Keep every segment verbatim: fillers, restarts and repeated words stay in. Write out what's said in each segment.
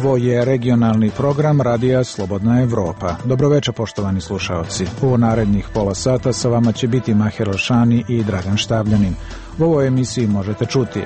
Ovo je regionalni program Radija Slobodna Evropa. Dobroveče, poštovani slušaoci. U narednih pola sata sa vama će biti Maher Alšani i Dragan Štavljanin. U ovoj emisiji možete čuti: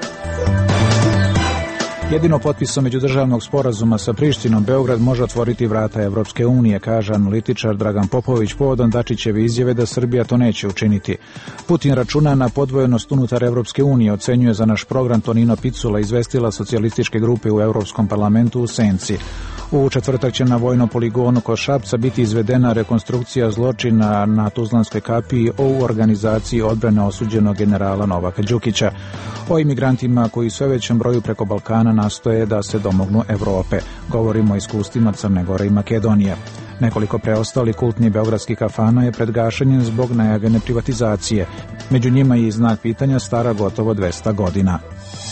jedino potpisom međudržavnog sporazuma sa Prištinom Beograd može otvoriti vrata Evropske unije, kaže analitičar Dragan Popović povodom Dačićeve izjave da Srbija to neće učiniti. Putin računa na podvojenost unutar Evropske unije, ocenjuje za naš program Tonino Picula, izvestila socijalističke grupe u Evropskom parlamentu u Senci. U četvrtak će na vojnom poligonu kod Šapca biti izvedena rekonstrukcija zločina na Tuzlanskoj kapiji o organizaciji odbrane osuđenog generala Novaka Đukića. O imigrantima koji sve većem broju preko Balkana nastoje da se domognu Evrope. Govorimo o iskustvima Crne Gore i Makedonije. Nekoliko preostali kultni beogradskih kafana je pred gašenjem zbog najavljene privatizacije. Među njima je i znak pitanja stara gotovo dvesta godina.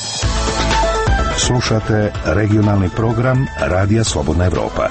Slušate regionalni program Radija Slobodna Evropa.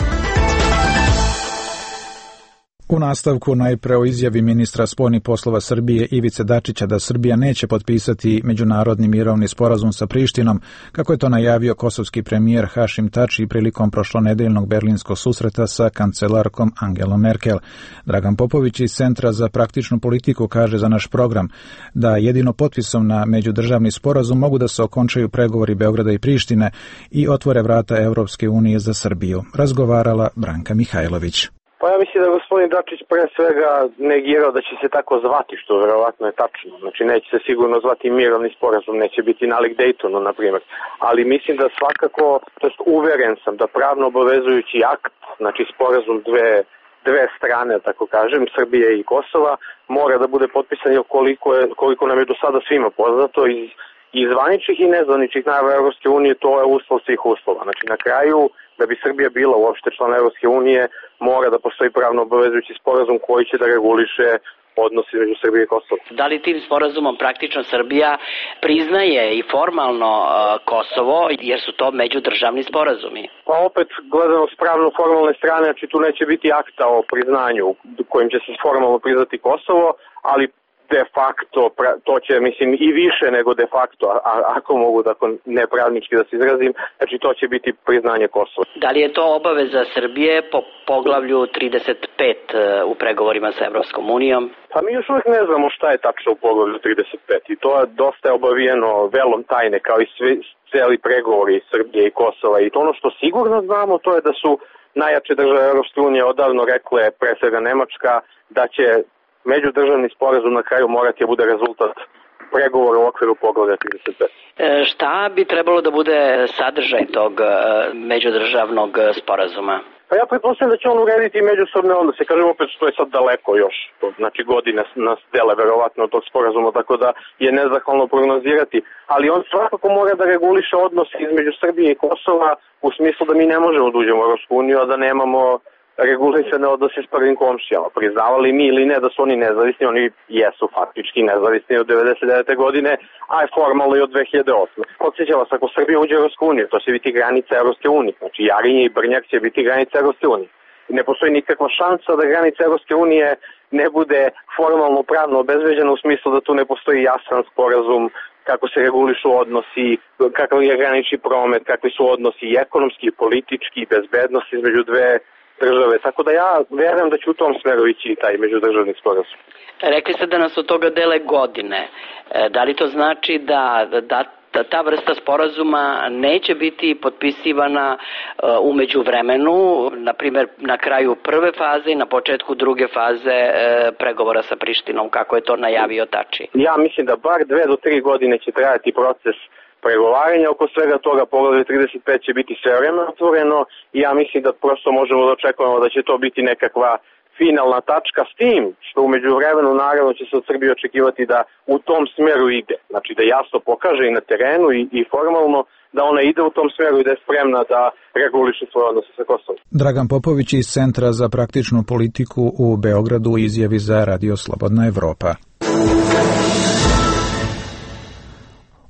U nastavku najpre o izjavi ministra spoljnih poslova Srbije Ivice Dačića da Srbija neće potpisati međunarodni mirovni sporazum sa Prištinom, kako je to najavio kosovski premijer Hašim Tači prilikom prošlonedeljnog berlinskog susreta sa kancelarkom Angelom Merkel. Dragan Popović iz Centra za praktičnu politiku kaže za naš program da jedino potpisom na međudržavni sporazum mogu da se okončaju pregovori Beograda i Prištine i otvore vrata Evropske unije za Srbiju. Razgovarala Branka Mihajlović. Pa ja mislim da gospodin Dačić pre svega negirao da će se tako zvati, što verovatno je tačno. Znači neće se sigurno zvati mirovni sporazum, neće biti nalik Dejtonu, na primjer. Ali mislim da svakako, to jest uveren sam da pravno obavezujući akt, znači sporazum dve, dve strane, tako kažem, Srbije i Kosova, mora da bude potpisan jer koliko, je, koliko nam je do sada svima poznato iz, iz zvaničnih i nezvaničnih najava Evropske unije, to je uslov svih uslova. Znači na kraju, da bi Srbija bila uopšte član Evropske unije, mora da postoji pravno obavezujući sporazum koji će da reguliše odnosi među Srbije i Kosova. Da li tim sporazumom praktično Srbija priznaje i formalno uh, Kosovo, jer su to međudržavni sporazumi? Pa opet, gledano s pravno-formalne strane, znači tu neće biti akta o priznanju kojim će se formalno priznati Kosovo, ali de facto, to će, mislim, i više nego de facto, a, ako mogu tako nepravnički da se izrazim, znači to će biti priznanje Kosova. Da li je to obaveza Srbije po poglavlju trideset pet u pregovorima sa Evropskom unijom? Pa mi još uvijek ne znamo šta je tačno u poglavlju trideset pet i to je dosta obavijeno velom tajne, kao i svi, cijeli pregovori Srbije i Kosova. I to ono što sigurno znamo, to je da su najjače države Evropske unije odavno rekle, pre svega Nemačka, da će međudržavni sporazum na kraju morati da bude rezultat pregovora u okviru poglavlja trideset pet. E, šta bi trebalo da bude sadržaj tog e, međudržavnog sporazuma? Pa ja pretpostavljam da će on urediti međusobne odnose. Kažem opet što je sad daleko još. Znači godine nas dele verovatno od tog sporazuma, tako da je nezahvalno prognozirati. Ali on svakako mora da reguliše odnose između Srbije i Kosova u smislu da mi ne možemo da uđemo u Evropsku uniju, a da nemamo regulisane odnose s prvim komšijama. Priznavali mi ili ne da su oni nezavisni, oni jesu faktički nezavisni od devedeset devete godine, a je formalno i od dve hiljade osme. Podsjećam vas, ako Srbija uđe u Evropsku uniju, to će biti granica Evropske unije. Znači Jarinje i Brnjak će biti granica Evropske unije. Ne postoji nikakva šansa da granica Evropske unije ne bude formalno pravno obezbeđena u smislu da tu ne postoji jasan sporazum kako se regulišu odnosi, kakav je granični promet, kakvi su odnosi i ekonomski, i politički, i bezbednosti između dve države. Tako da ja verujem da će u tom smeru ići taj međudržavni sporazum. Rekli ste da nas od toga dele godine. Da li to znači da, da, da ta vrsta sporazuma neće biti potpisivana uh, umeđu vremenu, na primjer na kraju prve faze i na početku druge faze uh, pregovora sa Prištinom, kako je to najavio Tači? Ja mislim da bar dve do tri godine će trajati proces pregovaranja oko svega toga. Poglavlje trideset pet će biti sve vreme otvoreno i ja mislim da prosto možemo da očekujemo da će to biti nekakva finalna tačka, s tim što umeđu vremenu naravno će se od Srbije očekivati da u tom smeru ide. Znači da jasno pokaže i na terenu i, i formalno da ona ide u tom smeru i da je spremna da reguliše svoje odnose sa Kosovom. Dragan Popović iz Centra za praktičnu politiku u Beogradu izjavi za Radio Slobodna Evropa.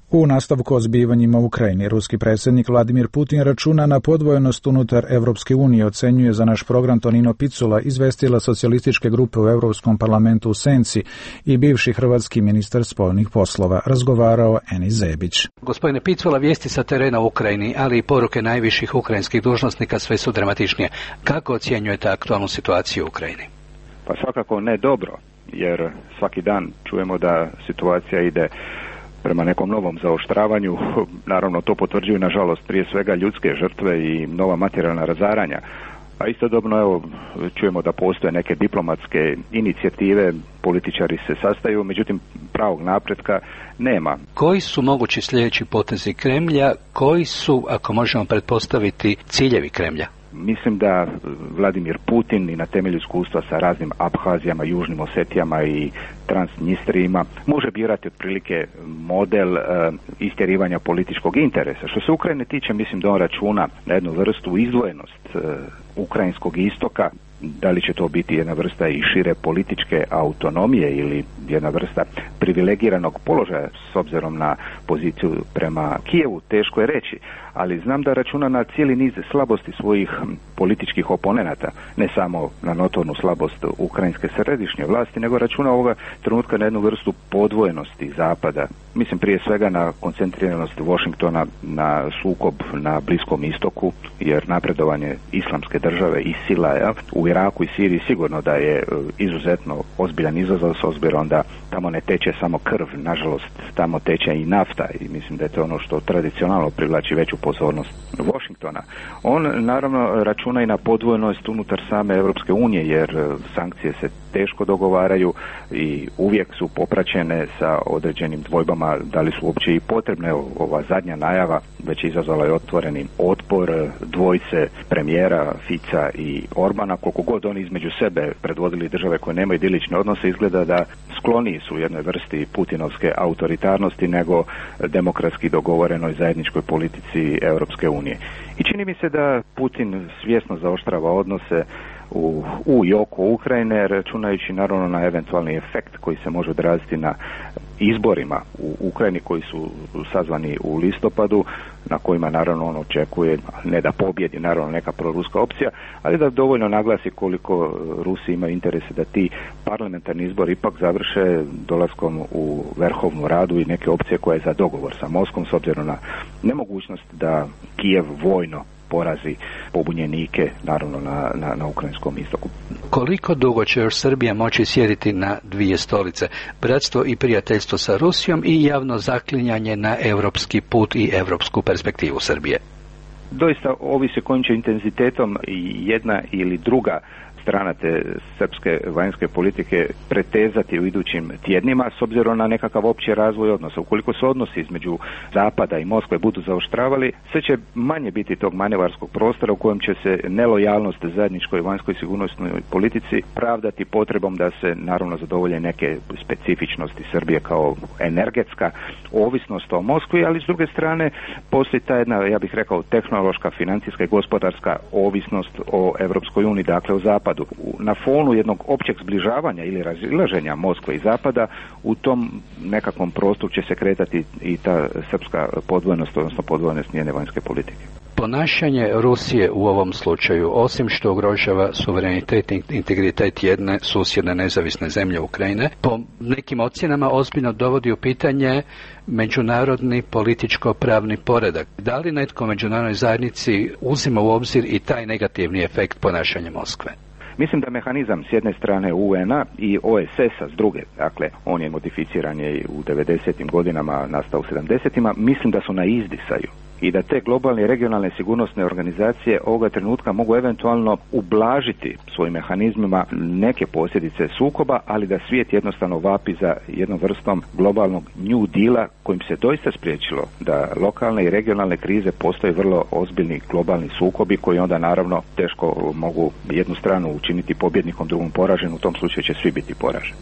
U nastavku o zbivanjima u Ukrajini, ruski predsjednik Vladimir Putin računa na podvojenost unutar Evropske unije, ocenjuje za naš program Tonino Picula, izvestila socijalističke grupe u Europskom parlamentu u Senci i bivši hrvatski ministar spoljnih poslova, razgovarao Enis Zebić. Gospodine Picula, vijesti sa terena u Ukrajini, ali i poruke najviših ukrajinskih dužnosnika sve su dramatičnije. Kako ocjenjujete aktualnu situaciju u Ukrajini? Pa svakako ne dobro, jer svaki dan čujemo da situacija ide prema nekom novom zaoštravanju. Naravno, to potvrđuju, nažalost, prije svega ljudske žrtve i nova materijalna razaranja. A istodobno, evo, čujemo da postoje neke diplomatske inicijative, političari se sastaju, međutim, pravog napretka nema. Koji su mogući sljedeći potezi Kremlja? Koji su, ako možemo pretpostaviti, ciljevi Kremlja? Mislim da Vladimir Putin i na temelju iskustva sa raznim Abhazijama, Južnim Osetijama i Transnistrijima može birati otprilike model e, istjerivanja političkog interesa. Što se Ukrajine tiče, mislim da on računa na jednu vrstu izdvojenost e, ukrajinskog istoka. Da li će to biti jedna vrsta i šire političke autonomije ili jedna vrsta privilegiranog položaja s obzirom na poziciju prema Kijevu, teško je reći, ali znam da računa na cijeli niz slabosti svojih političkih oponenata, ne samo na notornu slabost ukrajinske središnje vlasti, nego računa ovoga trenutka na jednu vrstu podvojenosti Zapada. Mislim prije svega na koncentriranost Washingtona na sukob na Bliskom istoku, jer napredovanje islamske države i sila ja, u Iraku i Siriji sigurno da je izuzetno ozbiljan izazov, s obzirom da tamo ne teče samo krv, nažalost tamo teče i nafta i mislim da je to ono što tradicionalno privlači veću pozornost Washingtona. On naravno računa i na podvojenost unutar same Europske unije, jer sankcije se teško dogovaraju i uvijek su popraćene sa određenim dvojbama da li su uopće i potrebne. Ova zadnja najava već je izazvala i otvoreni otpor dvojice premijera Fica i Orbana, koliko god oni između sebe predvodili države koje nemaju idilične odnose, izgleda da skloniji su u jednoj vrsti putinovske autoritarnosti nego demokratski dogovorenoj zajedničkoj politici Europske unije. I čini mi se da Putin svjesno zaoštrava odnose u, u i oko Ukrajine, računajući naravno na eventualni efekt koji se može odraziti na izborima u Ukrajini koji su sazvani u listopadu, na kojima naravno on očekuje, ne da pobjedi naravno neka proruska opcija, ali da dovoljno naglasi koliko Rusi imaju interese da ti parlamentarni izbori ipak završe dolaskom u Verhovnu Radu i neke opcije koje je za dogovor sa Moskvom, s obzirom na nemogućnost da Kijev vojno porazi pobunjenike, naravno na, na, na ukrajinskom istoku. Koliko dugo će još Srbija moći sjediti na dvije stolice? Bratstvo i prijateljstvo sa Rusijom i javno zaklinjanje na europski put i europsku perspektivu Srbije? Doista ovisi kojim će intenzitetom jedna ili druga strana te srpske vanjske politike pretezati u idućim tjednima, s obzirom na nekakav opći razvoj odnosa. Ukoliko se odnosi između Zapada i Moskve budu zaoštravali, sve će manje biti tog manevarskog prostora u kojem će se nelojalnost zajedničkoj vanjskoj sigurnosnoj politici pravdati potrebom da se naravno zadovolje neke specifičnosti Srbije kao energetska ovisnost o Moskvi, ali s druge strane postoji ta jedna, ja bih rekao, tehnološka, financijska i gospodarska ovisnost o Europskoj uniji, dakle o Zapadu. Na fonu jednog općeg zbližavanja ili razilaženja Moskve i Zapada, u tom nekakvom prostoru će se kretati i ta srpska podvojenost, odnosno podvojenost njene vanjske politike. Ponašanje Rusije u ovom slučaju, osim što ugrožava suverenitet i integritet jedne susjedne nezavisne zemlje Ukrajine, po nekim ocjenama ozbiljno dovodi u pitanje međunarodni političko-pravni poredak. Da li netko u međunarodnoj zajednici uzima u obzir i taj negativni efekt ponašanja Moskve? Mislim da mehanizam s jedne strane U N A i O S S-a s druge, dakle on je modificiran je u devedesetim godinama, nastao u sedamdesetima, mislim da su na izdisaju i da te globalne i regionalne sigurnosne organizacije ovoga trenutka mogu eventualno ublažiti svojim mehanizmima neke posljedice sukoba, ali da svijet jednostavno vapi za jednom vrstom globalnog New Deala kojim se doista spriječilo da lokalne i regionalne krize postoje vrlo ozbiljni globalni sukobi koji onda naravno teško mogu jednu stranu učiniti pobjednikom, drugom poražen, u tom slučaju će svi biti poraženi.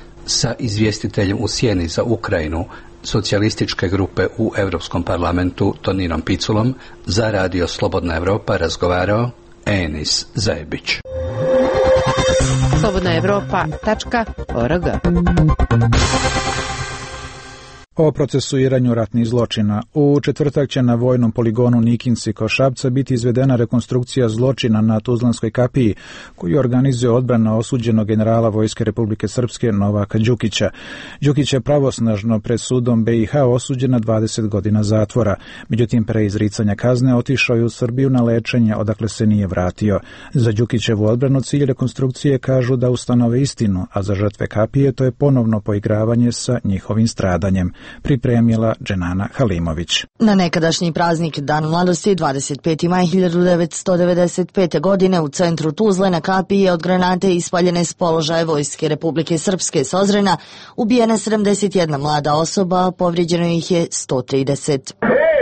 Sa izvjestiteljem u sjeni za Ukrajinu socijalističke grupe u Europskom parlamentu Toninom Piculom za radio Slobodna Europa razgovarao Enis Zebić. slobodna europa tačka org o procesuiranju ratnih zločina. U četvrtak će na vojnom poligonu Nikinci kod Šapca biti izvedena rekonstrukcija zločina na Tuzlanskoj kapiji, koju organizuje odbrana osuđenog generala Vojske Republike Srpske Novaka Đukića. Đukić je pravosnažno pred sudom B i H osuđen na dvadeset godina zatvora. Međutim, pre izricanja kazne otišao je u Srbiju na lečenje, odakle se nije vratio. Za Đukićevu odbranu cilj rekonstrukcije kažu da ustanove istinu, a za žrtve kapije to je ponovno poigravanje sa njihovim stradanjem. Pripremila Dženana Halimović. Na nekadašnji praznik Dan mladosti dvadeset peti maj hiljadu devetsto devedeset pete. godine u centru Tuzle na kapiji je od granate ispaljene s položaja Vojske Republike Srpske s Ozrena ubijena sedamdeset jedna mlada osoba, a povrijeđeno ih je sto trideset.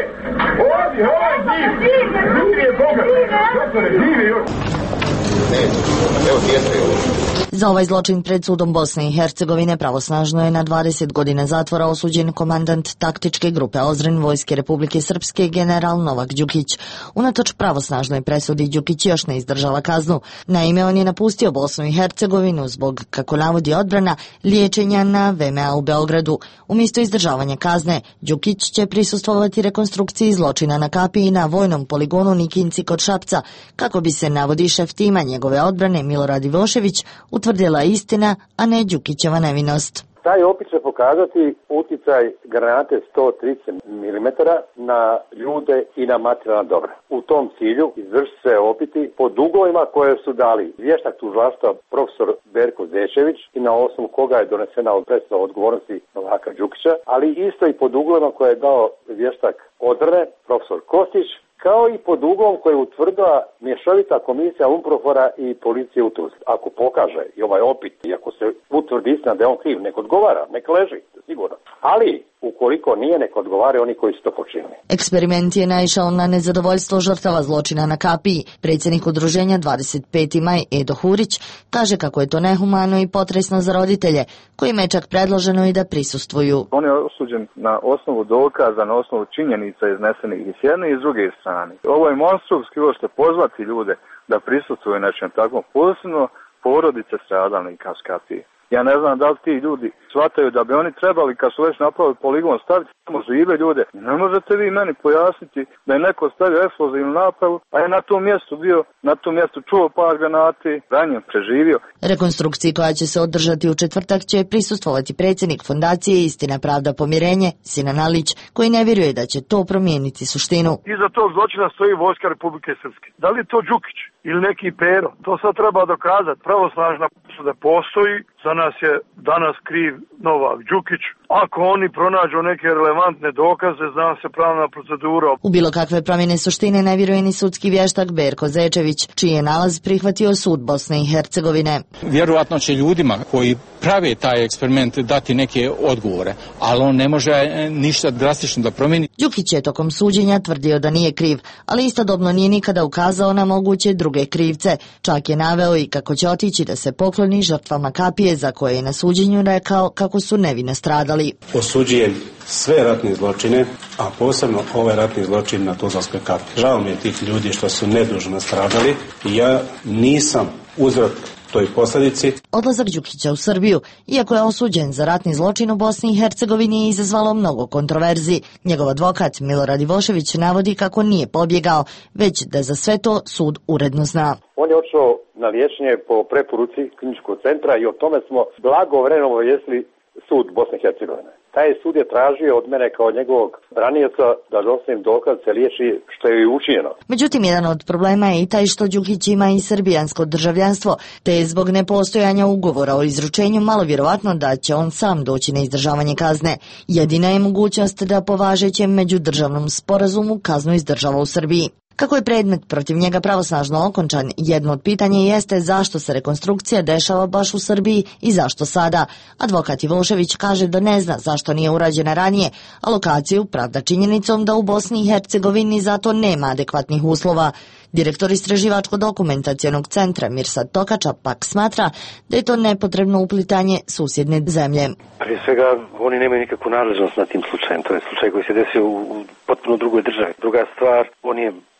Za ovaj zločin pred sudom Bosne i Hercegovine pravosnažno je na dvadeset godina zatvora osuđen komandant taktičke grupe Ozren Vojske Republike Srpske general Novak Đukić. Unatoč pravosnažnoj presudi Đukić još ne izdržava kaznu. Naime, on je napustio Bosnu i Hercegovinu zbog, kako navodi odbrana, liječenja na V M A u Beogradu. Umjesto izdržavanja kazne, Đukić će prisustvovati rekonstrukciji zločina na kapiji na vojnom poligonu Nikinci kod Šapca, kako bi se, navodi šef tima njegove odbrane Milorad Ivošević, utvrdila istina, a ne Đukićeva nevinost. Taj opis će pokazati uticaj granate sto trideset milimetara na ljude i na materijalna dobra. U tom cilju izvrši se opiti pod uglovima koje su dali vještak tužilaštva profesor Berko Zečević i na osnovu koga je donesena presuda o odgovornosti Novaka Đukića, ali isto i pod uglovima koje je dao vještak odbrane profesor Kostić, kao i pod uglom koji je utvrdila mješovita komisija UNPROFOR-a i policije u Tuzli. Ako pokaže i ovaj opit, i ako se utvrdi istina da je on kriv, nek odgovara, nek leži, sigurno. Ali, ukoliko nije, nek odgovare oni koji su to počinili. Eksperiment je naišao na nezadovoljstvo žrtava zločina na kapiji. Predsjednik udruženja dvadeset peti maj Edo Hurić kaže kako je to nehumano i potresno za roditelje, kojima je čak predloženo i da prisustvuju. On je osuđen na osnovu dokaza, na osnovu činjenica iznesenih i s jedne i s druge strane. Ovo je monstrovski uopšte pozvati ljude da prisustvuju nečem takvom, posebno porodice stradalnika s kapije. Ja ne znam da li ti ljudi shvataju da bi oni trebali, kad su već napravili poligon, staviti samo žive ljude. Ne možete vi meni pojasniti da je neko stavio eksplozivnu napravu, a je na tom mjestu bio, na tom mjestu čuo par granati, ranjen, preživio. Rekonstrukciji koja će se održati u četvrtak će prisustvovati predsjednik fondacije Istina, pravda, pomirenje, Sinan Alić, koji ne vjeruje da će to promijeniti suštinu. Iza tog zločina stoji Vojska Republike Srpske. Da li je to Đukić ili neki Pero? To sad treba dokazati. Pravosnažna presuda postoji, za nas je danas kriv Novak Đukić. Ako oni pronađu neke relevantne dokaze, zna se pravna procedura. U bilo kakve promjene suštine ne vjeruje ni sudski vještak Berko Zečević, čiji je nalaz prihvatio sud Bosne i Hercegovine. Vjerojatno će ljudima koji prave taj eksperiment dati neke odgovore, ali on ne može ništa drastično da promijeni. Đukić je tokom suđenja tvrdio da nije kriv, ali istodobno nije nikada ukazao na moguće druge krivce. Čak je naveo i kako će otići da se pokloni žrtvama kapije, za koje je na suđenju rekao kako su nevino stradali. Osuđujem sve ratne zločine, a posebno ovaj ratni zločin na Tuzlanskoj kapiji. Žao mi je tih ljudi što su nedužno nastradali i ja nisam uzrok toj posljedici. Odlazak Đukića u Srbiju, iako je osuđen za ratni zločin u Bosni i Hercegovini, je izazvalo mnogo kontroverzi. Njegov advokat Milorad Ivošević navodi kako nije pobjegao, već da za sve to sud uredno zna. On je odšao na liječenje po preporuci kliničkog centra i o tome smo blagovremeno obavijestili sud Bosne i Hercegovine. Taj sud je tražio od mene kao njegovog branioca da dostavim dokaz se liječi, što je i učinjeno. Međutim, jedan od problema je i taj što Đukić ima i srbijansko državljanstvo, te je zbog nepostojanja ugovora o izručenju malo vjerovatno da će on sam doći na izdržavanje kazne. Jedina je mogućnost da po važećem međudržavnom sporazumu kaznu izdržava u Srbiji. Kako je predmet protiv njega pravosnažno okončan, jedno od pitanja jeste zašto se rekonstrukcija dešava baš u Srbiji i zašto sada. Advokat Ivošević kaže da ne zna zašto nije urađena ranije, a lokaciju pravda činjenicom da u Bosni i Hercegovini zato nema adekvatnih uslova. Direktor Istraživačko-dokumentacionog centra Mirsad Tokača pak smatra da je to nepotrebno uplitanje susjedne zemlje. Prije svega, oni nemaju nikakvu nadležnost na tim slučajem. To je slučaj koji se desio u, u potpuno drugoj državi. Druga stvar, on je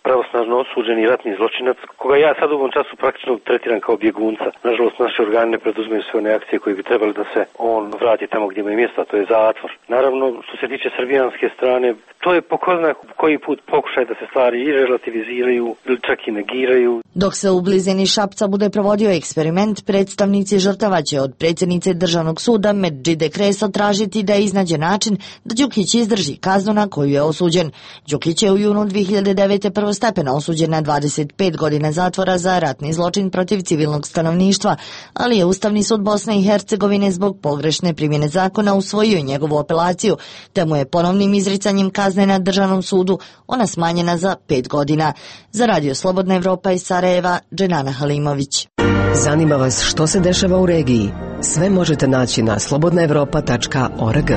pravosnažno osuđeni ratni zločinac, koga ja sad u ovom času praktično tretiram kao bjegunca. Nažalost, naši organi ne preduzmeju sve one akcije koje bi trebali da se on vrati tamo gdje ima mjesta, to je zatvor. Naravno, što se tiče srbijanske strane, to je po ko zna koji put pokušaj da se stvari i relativiziraju ili čak i negiraju. Dok se u blizini Šapca bude provodio eksperiment, predstavnici žrtava će od predsjednice Državnog suda Medžide Kreso tražiti da iznađe način da Đukić izdrži kaznu na koju je osuđen. Đukić je u junu dvije hiljade devete. prvostepeno osuđen na dvadeset pet godina zatvora za ratni zločin protiv civilnog stanovništva, ali je Ustavni sud Bosne i Hercegovine zbog pogrešne primjene zakona usvojio njegovu apelaciju, te mu je ponovnim izricanjem kazne na Državnom sudu ona smanjena za pet godina. Za Radio Slobodna Evropa iz Sarajeva, Dženana Halimović. Zanima vas što se dešava u regiji? Sve možete naći na slobodna evropa tačka org.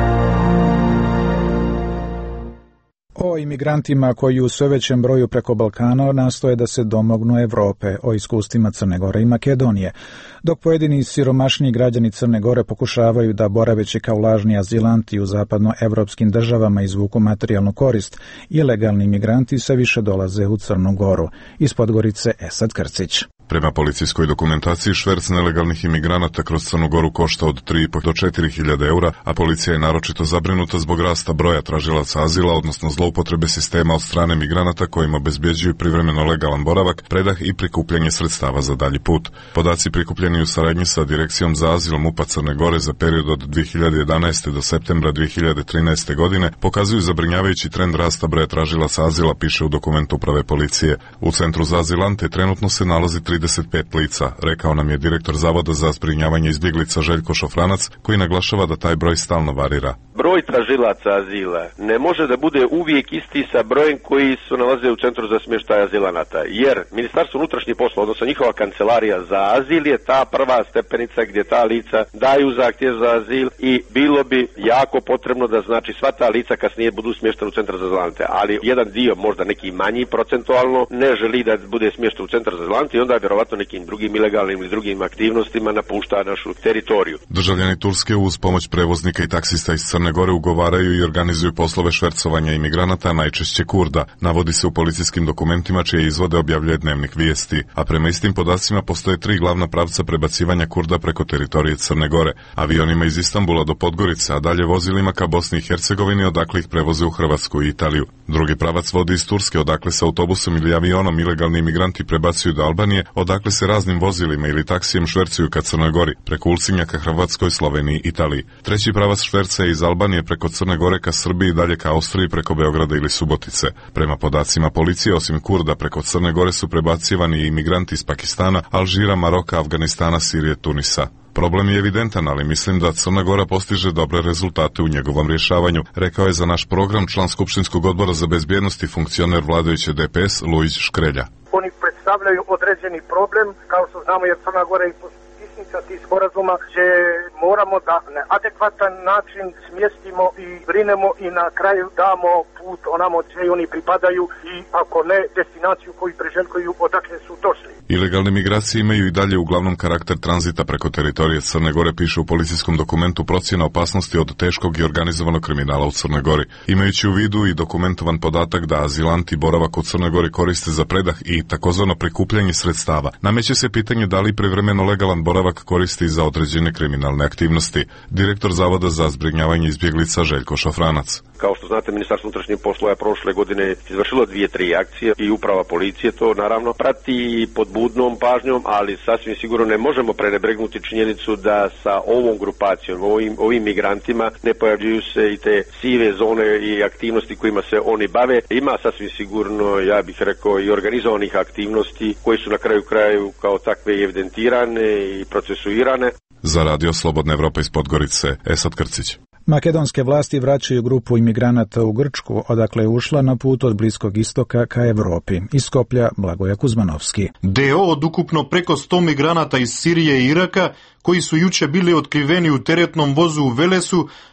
O imigrantima koji u sve većem broju preko Balkana nastoje da se domognu Evrope, o iskustvima Crne Gore i Makedonije, dok pojedini siromašniji građani Crne Gore pokušavaju da boraveći kao lažni azilanti u zapadnoevropskim državama izvuku materijalnu korist, ilegalni imigranti sve više dolaze u Crnu Goru. Iz Podgorice Esad Krcić. Prema policijskoj dokumentaciji, šverc nelegalnih imigranata kroz Crnu Goru košta od tri i po do četiri hiljade eura, a policija je naročito zabrinuta zbog rasta broja tražilaca azila, odnosno zloupotrebe sistema od strane migranata kojima obezbjeđuju privremeno legalan boravak, predah i prikupljanje sredstava za dalji put. Podaci prikupljeni u saradnji sa Direkcijom za azil MUP-a Crne Gore za period od dvije hiljade jedanaeste. do septembra dvije hiljade trinaeste. godine pokazuju zabrinjavajući trend rasta broja tražilaca azila, piše u dokumentu uprave policije. U Centru za azilante trenutno se nalazi trideset pet lica, rekao nam je direktor Zavoda za zbrinjavanje izbjeglica Željko Šofranac, koji naglašava da taj broj stalno varira. Broj tražilaca azila ne može da bude uvijek isti sa brojem koji su nalaze u Centru za smještaj azilanata, jer Ministarstvo unutrašnjih poslova, odnosno njihova kancelarija za azil je ta prva stepenica gdje ta lica daju zahtjev za azil i bilo bi jako potrebno da znači sva ta lica kasnije budu smještena u Centar za azilante, ali jedan dio, možda neki manji procentualno, ne želi da bude smješten u Centar za azilante i onda je vjerovatno nekim drugim ilegalnim ili drugim aktivnostima napušta našu teritoriju. Državljani Turske uz pomoć prevoznika i taksista iz Crne Gore ugovaraju i organizuju poslove švercovanja imigranata, najčešće Kurda, navodi se u policijskim dokumentima čije izvode objavljuje Dnevnik Vijesti, a prema istim podacima postoje tri glavna pravca prebacivanja Kurda preko teritorije Crne Gore, avionima iz Istanbula do Podgorice, a dalje vozilima ka Bosni i Hercegovini, odakle ih prevoze u Hrvatsku i Italiju. Drugi pravac vodi iz Turske, odakle se autobusom ili avionom ilegalni imigranti prebacuju do Albanije, odakle se raznim vozilima ili taksijem švercuju ka Crnoj Gori, preko Ulcinja ka Hrvatskoj, Sloveniji i Italiji. Treći pravac šverca je iz Albanije preko Crne Gore ka Srbiji i dalje ka Austriji preko Beograda ili Subotice. Prema podacima policije, osim Kurda, preko Crne Gore su prebacivani i imigranti iz Pakistana, Alžira, Maroka, Afganistana, Sirije, Tunisa. Problem je evidentan, ali mislim da Crna Gora postiže dobre rezultate u njegovom rješavanju, rekao je za naš program član Skupštinskog odbora za bezbjednost i funkcioner vladajuće D P S Luiz Škrelja. Oni predstavljaju određeni problem, kao što znamo jer Crna Gora je potpisnica tih sporazuma, gdje moramo da na adekvatan način smjestimo i brinemo i na kraju damo put onamo gdje oni pripadaju i ako ne destinaciju koju preželjkuju odakle su došli. Ilegalne migracije imaju i dalje uglavnom karakter tranzita preko teritorije Crne Gore, piše u policijskom dokumentu procjena opasnosti od teškog i organizovanog kriminala u Crnoj Gori. Imajući u vidu i dokumentovan podatak da azilanti boravak u Crnoj Gori koriste za predah i takozvano prikupljanje sredstava, nameće se pitanje da li privremeno legalan boravak koristi za određene kriminalne aktivnosti. Direktor Zavoda za zbrinjavanje izbjeglica Željko Šofranac. Kao što znate, Ministarstvo unutrašnjih poslova prošle godine izvršilo dvije, tri akcije i uprava policije to naravno prati pod budnom pažnjom, ali sasvim sigurno ne možemo prenebregnuti činjenicu da sa ovom grupacijom, ovim, ovim migrantima ne pojavljuju se i te sive zone i aktivnosti kojima se oni bave. Ima sasvim sigurno, ja bih rekao, i organizovanih aktivnosti koje su na kraju kraju kao takve evidentirane i procesuirane. Za Radio Slobodna Evropa iz Podgorice, Esad Krcić. Makedonske vlasti vraćaju grupu imigranata u Grčku, odakle je ušla na put od Bliskog istoka ka Evropi. Iz Skoplja, Blagoja Kuzmanovski. Deo od ukupno preko sto migranata iz Sirije i Iraka, koji su juče bili otkriveni u teretnom vozu u Velesu,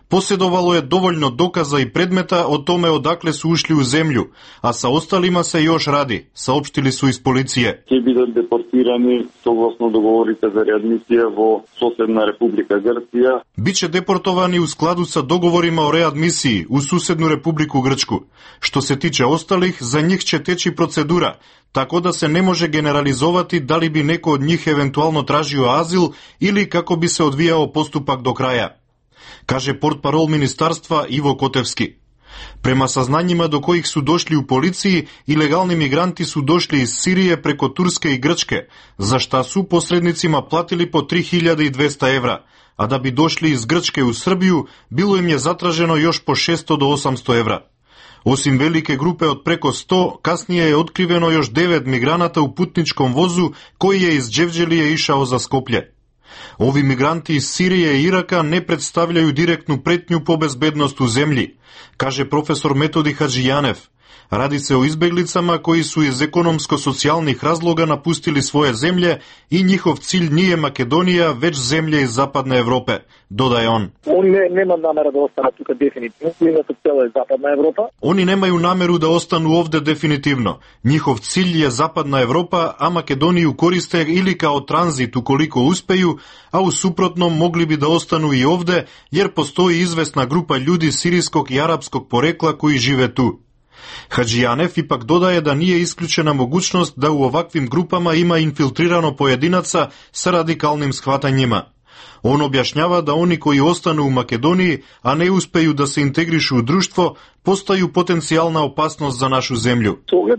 Posjedovalo je dovoljno dokaza i predmeta o tome odakle su ušli u zemlju, a sa ostalima se još radi, saopštili su iz policije. Će biti deportirani soglasno dogovorite za readmisije vo susedna Republika Grčija. Biće deportovani u skladu sa dogovorima o readmisiji u susednu Republiku Grčku. Što se tiče ostalih, za njih će teći procedura, tako da se ne može generalizovati da li bi neko od njih eventualno tražio azil ili kako bi se odvijao postupak do kraja, kaže portparol ministarstva Ivo Kotevski. Prema saznanjima do kojih su došli u policiji, ilegalni migranti su došli iz Sirije preko Turske i Grčke, za šta su posrednicima platili po tri hiljade dvesta evra, a da bi došli iz Grčke u Srbiju, bilo im je zatraženo još po šesto do osamsto evra. Osim velike grupe od preko sto, kasnije je otkriveno još devet migranata u putničkom vozu koji je iz Đevđelije išao za Skoplje. Ovi migranti iz Sirije i Iraka ne predstavljaju direktnu pretnju po bezbednost u zemlji, kaže profesor Metodi Hadžijanev. Radi se o izbeglicama koji su iz ekonomsko-socijalnih razloga napustili svoje zemlje i njihov cilj nije Makedonija, već zemlje iz zapadne Evrope, dodaje on. Oni ne, nema namera da ostanu tuka definitivno, to celo je zapadna Evropa. Oni nemaju nameru da ostanu ovde definitivno. Njihov cilj je zapadna Evropa, a Makedoniju koriste ili kao tranzit ukoliko uspeju, a u suprotnom mogli bi da ostanu i ovde, jer postoji izvesna grupa ljudi sirijskog i arapskog porekla koji žive tu. Hadžijanev ipak dodaje da nije isključena mogućnost da u ovakvim grupama ima infiltrirano pojedinaca sa radikalnim shvatanjima. On objašnjava da oni koji ostanu u Makedoniji, a ne uspeju da se integrišu u društvo, postaju potencijalna opasnost za našu zemlju.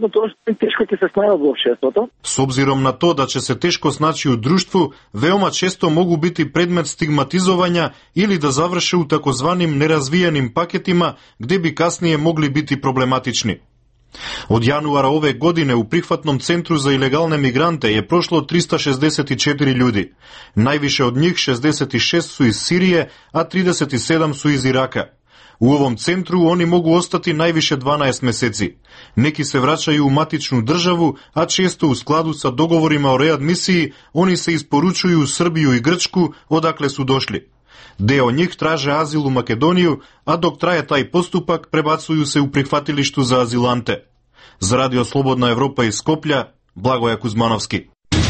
S obzirom na to da će se teško snaći u društvu, veoma često mogu biti predmet stigmatizovanja ili da završe u takozvanim nerazvijenim paketima gde bi kasnije mogli biti problematični. Od januara ove godine u prihvatnom centru za ilegalne migrante je prošlo trista šezdeset četiri ljudi. Najviše od njih šezdeset šest su iz Sirije, a trideset sedam su iz Iraka. U ovom centru oni mogu ostati najviše dvanaest meseci. Neki se vraćaju u matičnu državu, a često u skladu sa dogovorima o readmisiji oni se isporučuju u Srbiju i Grčku, odakle su došli. Deo njih traže azil u Makedoniju, a dok traje taj postupak prebacuju se u prihvatilištu za azilante. Za Radio Slobodna Evropa iz Skoplja, Blagoje Kuzmanovski.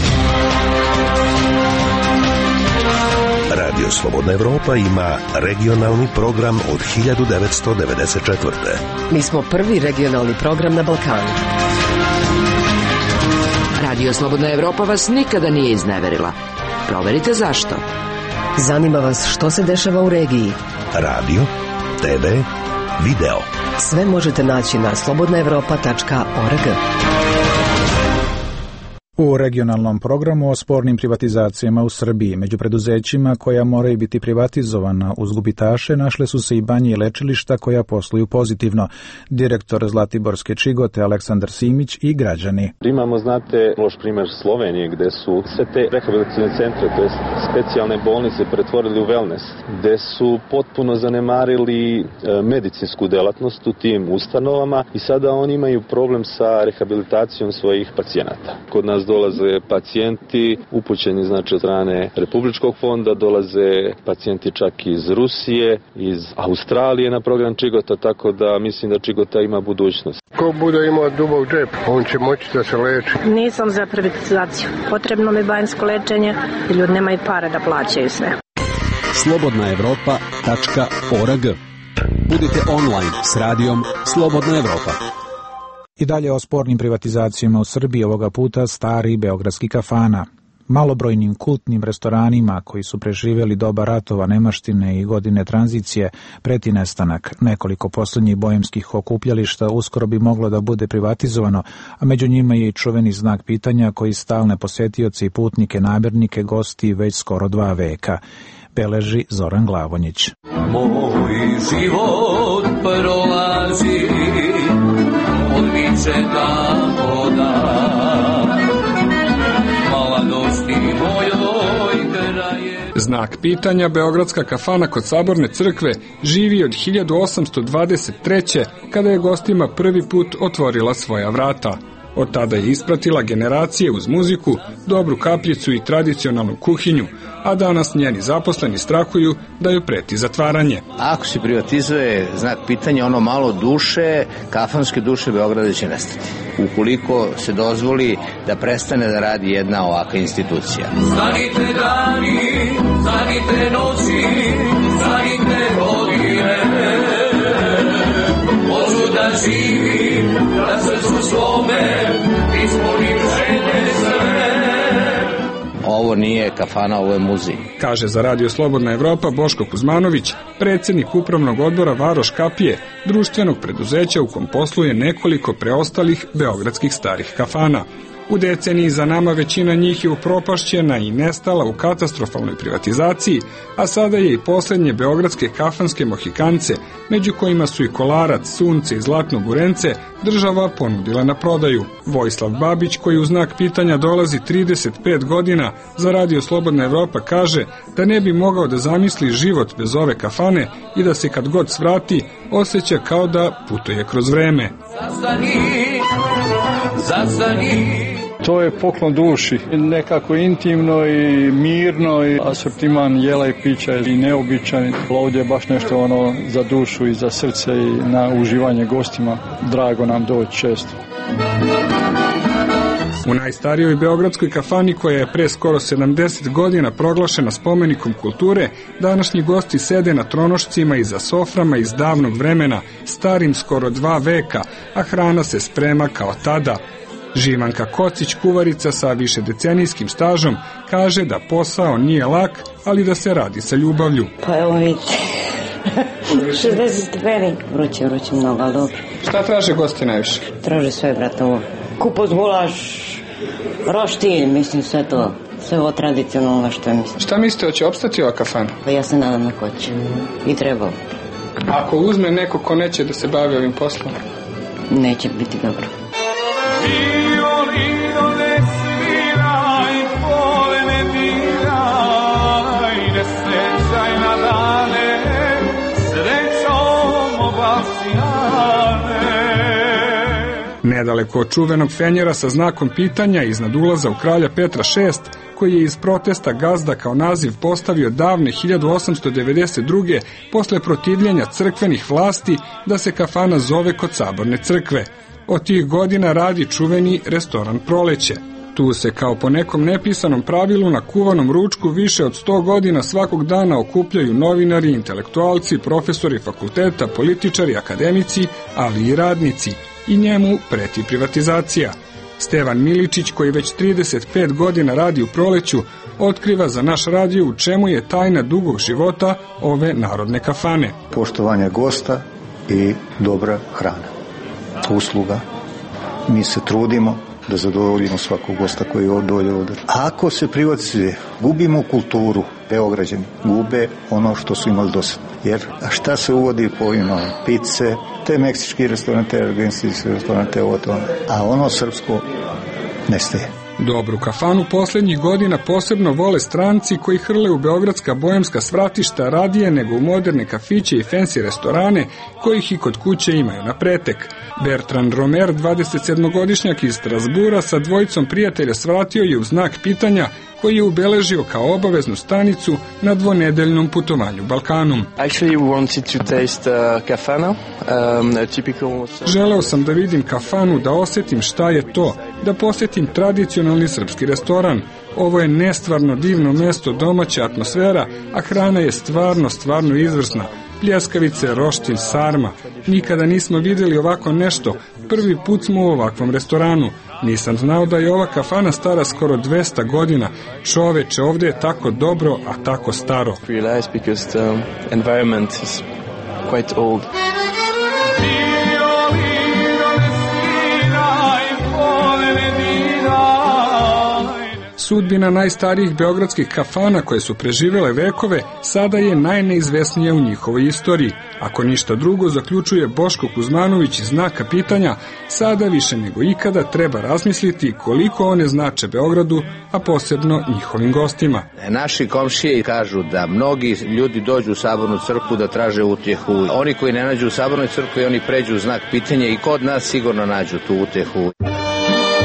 Radio Slobodna Evropa ima regionalni program od hiljadu devetsto devedeset četvrte. Mi smo prvi regionalni program na Balkanu. Radio Slobodna Evropa vas nikada nije izneverila. Proverite zašto. Zanima vas što se dešava u regiji. Radio, te ve, video. Sve možete naći na slobodna evropa tačka org. U regionalnom programu o spornim privatizacijama u Srbiji, među preduzećima koja moraju biti privatizovana uz gubitaše, našle su se i banje i lečilišta koja posluju pozitivno. Direktor Zlatiborske Čigote Aleksandar Simić i građani. Imamo, znate, loš primjer Slovenije gde su sve te rehabilitacione centre, to jest specijalne bolnice pretvorili u wellness, gde su potpuno zanemarili medicinsku delatnost u tim ustanovama i sada oni imaju problem sa rehabilitacijom svojih pacijenata. Kod nas dolaze pacijenti upućeni znači od strane Republičkog fonda, dolaze pacijenti čak iz Rusije, iz Australije na program Čigota, tako da mislim da Čigota ima budućnost. Ko bude imao dubok džep, on će moći da se leči. Nisam za privatizaciju. Potrebno mi banjsko lečenje i ljudi nemaju para da plaćaju sve. slobodna evropa tačka org. Budite online s radijom Slobodna Evropa. I dalje o spornim privatizacijama u Srbiji, ovoga puta stari beogradski kafana. Malobrojnim kultnim restoranima koji su preživjeli doba ratova, nemaštine i godine tranzicije preti nestanak. Nekoliko posljednjih bojemskih okupljališta uskoro bi moglo da bude privatizovano, a među njima je i čuveni znak pitanja koji stalne posjetioci i putnike, namjernike, gosti već skoro dva veka. Beleži Zoran Glavonjić. Moj život prolazi od vičeta voda. Znak pitanja beogradska kafana kod Saborne crkve živi od hiljadu osamsto dvadeset treće. kada je gostima prvi put otvorila svoja vrata. Od tada je ispratila generacije uz muziku, dobru kapljicu i tradicionalnu kuhinju, a danas njeni zaposleni strahuju da ju preti zatvaranje. Ako se privatizuje, znak pitanja, ono malo duše, kafanske duše Beograda će nestati. Ukoliko se dozvoli da prestane da radi jedna ovakva institucija. Stanite dani, stanite noći, stanite godine, možu da živim na srcu svome, ispunim žene sve. Ovo nije kafana, ovo je muzej. Kaže za Radio Slobodna Evropa Boško Kuzmanović, predsjednik upravnog odbora Varoš Kapije, društvenog preduzeća u kom posluje nekoliko preostalih beogradskih starih kafana. U deceniji za nama većina njih je upropašćena i nestala u katastrofalnoj privatizaciji, a sada je i posljednje beogradske kafanske mohikance, među kojima su i Kolarac, Sunce i Zlatno Gurence, država ponudila na prodaju. Vojislav Babić, koji u znak pitanja dolazi trideset pet godina, za Radio Slobodna Evropa kaže da ne bi mogao da zamisli život bez ove kafane i da se kad god svrati osjeća kao da putuje kroz vreme. Zastani, zastani. To je poklon duši, nekako intimno i mirno, i asortiman jela i pića je i neobičan. Ovdje je baš nešto ono za dušu i za srce i na uživanje gostima. Drago nam doći često. U najstarijoj beogradskoj kafani, koja je pre skoro sedamdeset godina proglašena spomenikom kulture, današnji gosti sede na tronošcima i za soframa iz davnog vremena, starim skoro dva veka, a hrana se sprema kao tada. Živanka Kocić, kuvarica sa višedecenijskim stažom, kaže da posao nije lak, ali da se radi sa ljubavlju. Pa evo vidite, šezdeset stepeni, vruće, vruće mnogo, ali dobro. Šta traže gosti najviše? Traže sve, brate, ovo. Kupus, gulaš, roštilj, mislim sve to, sve ovo tradicionalno što je mislim. Šta mislite, hoće opstati ova kafana? Pa ja se nadam na hoće i trebao. Ako uzme neko ko neće da se bavi ovim poslom? Neće biti dobro. Violino ne sviraj, pole ne diraj, ne srećaj na dane, srećom obasjane. Nedaleko od čuvenog fenjera sa znakom pitanja iznad ulaza u Kralja Petra šest, koji je iz protesta gazda kao naziv postavio davne hiljadu osamsto devedeset druge posle protivljenja crkvenih vlasti da se kafana zove kod Saborne crkve. Od tih godina radi čuveni restoran Proleće. Tu se kao po nekom nepisanom pravilu na kuvanom ručku više od sto godina svakog dana okupljaju novinari, intelektualci, profesori fakulteta, političari, akademici, ali i radnici. I njemu preti privatizacija. Stevan Miličić, koji već trideset pet godina radi u Proleću, otkriva za naš radio u čemu je tajna dugog života ove narodne kafane. Poštovanje gosta i dobra hrana. Usluga. Mi se trudimo da zadovoljimo svakog gosta koji dođe ovdje. Ako se privatizuje, gubimo kulturu, Beograđani gube ono što su imali do sada. Jer šta se uvodi po ovim pice, te meksički restoran, te argentinski restoran, te ovo to, a ono srpsko nestaje. Dobru kafanu posljednjih godina posebno vole stranci koji hrle u beogradska bojemska svratišta radije nego u moderne kafiće i fancy restorane kojih i kod kuće imaju na pretek. Bertrand Romer, dvadesetsedmogodišnjak iz Strasbura, sa dvojicom prijatelja svratio je u znak pitanja koji je ubeležio kao obaveznu stanicu na dvonedeljnom putovanju Balkanom. Actually, we wanted to taste uh, kafana, um, a typical... Želeo sam da vidim kafanu, da osjetim šta je to, da posjetim tradicionalni srpski restoran. Ovo je nestvarno divno mesto, domaća atmosfera, a hrana je stvarno, stvarno izvrsna. Pljeskavice, roštilj, sarma. Nikada nismo vidjeli ovako nešto. Prvi put smo u ovakvom restoranu. Nisam znao da je ova kafana stara skoro dvesta godina. Čoveče, ovdje je tako dobro, a tako staro. Realize because the environment is quite old. Sudbina najstarijih beogradskih kafana koje su preživjele vekove sada je najneizvesnija u njihovoj istoriji. Ako ništa drugo, zaključuje Boško Kuzmanović iz znaka pitanja, sada više nego ikada treba razmisliti koliko one znače Beogradu, a posebno njihovim gostima. Naši komšije kažu da mnogi ljudi dođu u Sabornu crkvu da traže utjehu. Oni koji ne nađu u Sabornoj crkvi, oni pređu u znak pitanja i kod nas sigurno nađu tu utjehu.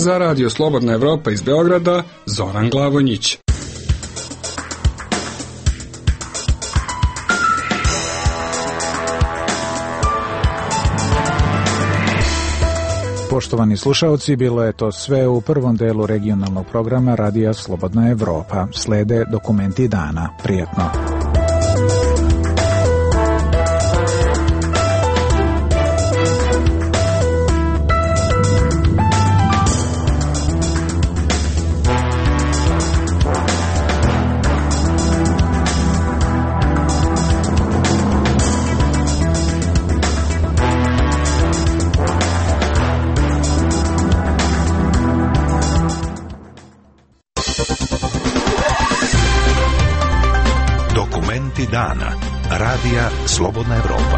Za radio Slobodna Evropa iz Beograda, Zoran Glavonjić. Poštovani slušalci, bilo je to sve u prvom delu regionalnog programa Radija Slobodna Evropa. Slede dokumenti dana. Prijetno. Dana. Radija Slobodna Evropa.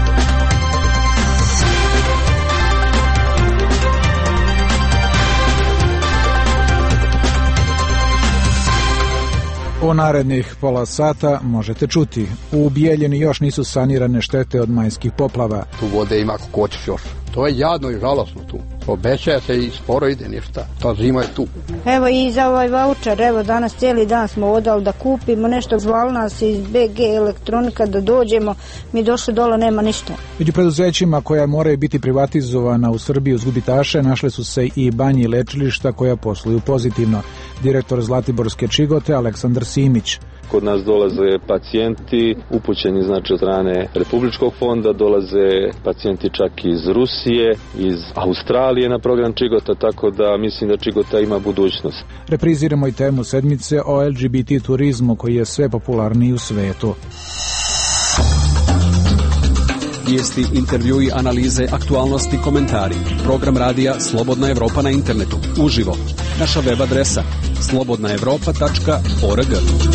U narednih pola sata možete čuti: u Bijeljini još nisu sanirane štete od majskih poplava. Tu vode ima kako hoćeš još. To je jadno i žalosno tu. Obećaje se i sporo ide ništa. Ta zima je tu. Evo i za ovaj vaučer, evo danas cijeli dan smo odali da kupimo nešto, zvali nas iz B G Elektronika da dođemo, mi došli dole, nema ništa. Među preduzećima koja moraju biti privatizovana u Srbiji uz gubitaše našle su se i banje i lečilišta koja posluju pozitivno. Direktor Zlatiborske Čigote Aleksandar Simić. Kod nas dolaze pacijenti upućeni znači od strane Republičkog fonda, dolaze pacijenti čak iz Rusije, iz Australije na program Čigota, tako da mislim da Čigota ima budućnost. Repriziramo i temu sedmice o L G B T turizmu koji je sve popularniji u svetu. Vijesti, intervjui, analize, aktualnosti, komentari. Program radija Slobodna Evropa na internetu. Uživo. Naša web adresa slobodna evropa tačka org.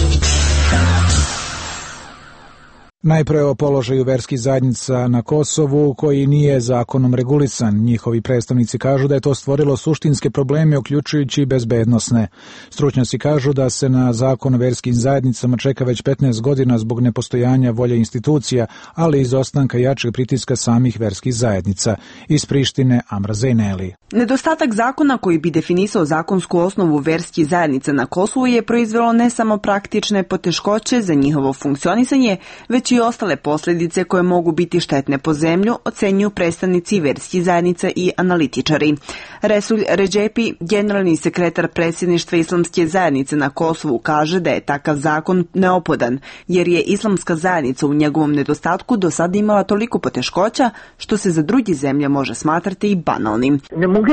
Najpre o položaju verskih zajednica na Kosovu koji nije zakonom regulisan. Njihovi predstavnici kažu da je to stvorilo suštinske probleme uključujući i bezbednosne. Stručnjaci kažu da se na zakon o verskim zajednicama čeka već petnaest godina zbog nepostojanja volje institucija, ali i izostanka jačeg pritiska samih verskih zajednica. Iz Prištine Amra Zejneli. Nedostatak zakona koji bi definisao zakonsku osnovu verskih zajednica na Kosovu je proizvelo ne samo praktične poteškoće za njihovo funkcionisanje, već i ostale posljedice koje mogu biti štetne po zemlju, ocenjuju predstavnici verskih zajednica i analitičari. Resul Redžepi, generalni sekretar predsjedništva Islamske zajednice na Kosovu, kaže da je takav zakon neophodan, jer je Islamska zajednica u njegovom nedostatku do sada imala toliko poteškoća što se za druge zemlje može smatrati i banalnim.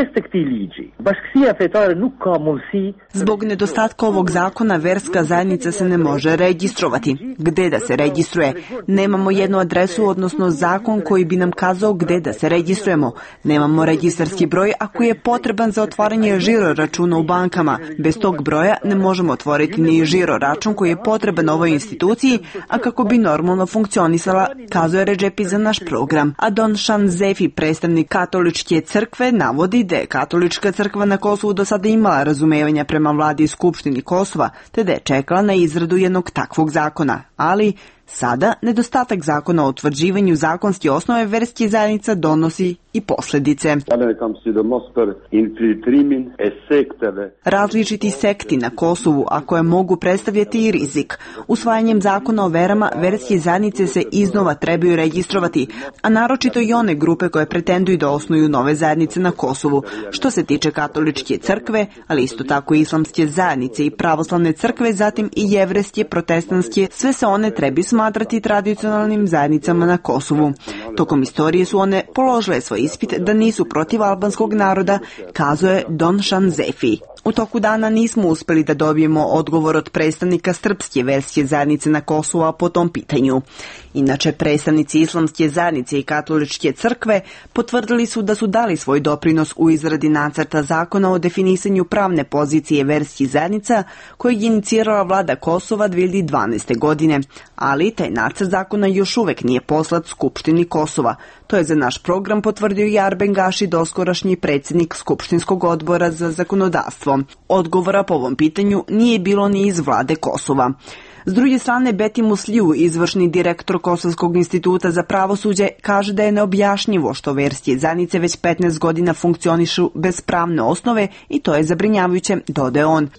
Zbog nedostatka ovog zakona verska zajednica se ne može registrovati. Gde da se registruje? Nemamo jednu adresu, odnosno zakon koji bi nam kazao gde da se registrujemo. Nemamo registarski broj ako je potreban za otvaranje žiro računa u bankama. Bez tog broja ne možemo otvoriti ni žiro račun koji je potreban ovoj instituciji, a kako bi normalno funkcionisala, kazuje Redžepi za naš program. Adon Šanzefi, predstavnik katoličke crkve, navodi da je katolička crkva na Kosovu do sada imala razumevanja prema vladi i skupštini Kosova, te da je čekala na izradu jednog takvog zakona. Ali sada nedostatak zakona o utvrđivanju zakonske osnove verskih zajednica donosi i posljedice. Različiti sekti na Kosovu, a koje mogu predstavljati i rizik. Usvajanjem zakona o verama, verske zajednice se iznova trebaju registrovati, a naročito i one grupe koje pretenduju da osnuju nove zajednice na Kosovu. Što se tiče katoličke crkve, ali isto tako i islamske zajednice i pravoslavne crkve, zatim i jevrejske, protestantske, sve se one trebaju smatrati tradicionalnim zajednicama na Kosovu. Tokom istorije su one položile svoj ispit da nisu protiv albanskog naroda, kazuje Don Šanzefi. U toku dana nismo uspeli da dobijemo odgovor od predstavnika srpske verske zajednice na Kosovu po tom pitanju. Inače, predstavnici islamske zajednice i katoličke crkve potvrdili su da su dali svoj doprinos u izradi nacrta zakona o definisanju pravne pozicije verskih zajednica kojeg je inicirala vlada Kosova dve hiljade dvanaeste. godine, ali taj nacrt zakona još uvek nije poslat Skupštini Kosova. To je za naš program potvrdio Jarben Gaši, doskorašnji predsjednik Skupštinskog odbora za zakonodavstvo. Odgovora po ovom pitanju nije bilo ni iz vlade Kosova. S druge strane, Beti Musliju, izvršni direktor Kosovskog instituta za pravosuđe, kaže da je neobjašnjivo što verske zajednice već petnaest godina funkcionišu bez pravne osnove i to je zabrinjavajuće, dodaje on.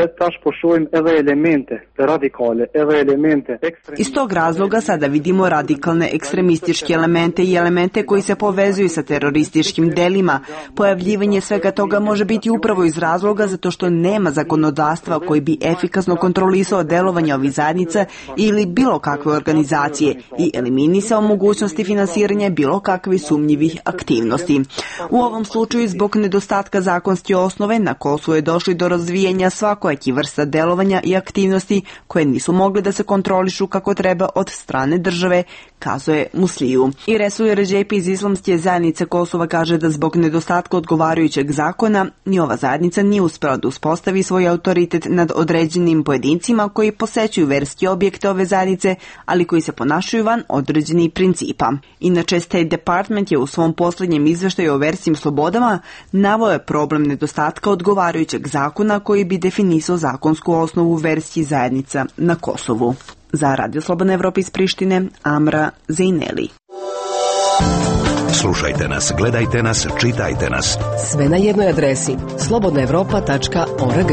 Iz tog razloga sada vidimo radikalne ekstremističke elemente i elemente koji se povezuju sa terorističkim delima. Pojavljivanje svega toga može biti upravo iz razloga zato što nema zakonodavstva koji bi efikasno kontrolisao delovanje ovih zajednica ili bilo kakve organizacije i eliminisao mogućnosti finansiranja bilo kakvih sumnjivih aktivnosti. U ovom slučaju, zbog nedostatka zakonske osnove, na Kosovu je došli do razvijanja svakojaki vrsta delovanja i aktivnosti koje nisu mogli da se kontrolišu kako treba od strane države, kazuje Musliju. I Resul Redžepi iz Islamske zajednice Kosova kaže da zbog nedostatka odgovarajućeg zakona ni ova zajednica nije uspela da uspostavi svoj autoritet nad određenim pojedincima koji posećuju verske objekte ove zajednice, ali koji se ponašaju van određenih principa. Inače, State Department je u svom posljednjem izveštaju o verskim slobodama naveo je problem nedostatka odgovarajućeg zakona koji bi definisao zakonsku osnovu verskih zajednica na Kosovu. Za Radio Slobodna Evropa iz Prištine, Amra Zejneli. Slušajte nas, gledajte nas, čitajte nas. Sve na jednoj adresi slobodna evropa tačka org.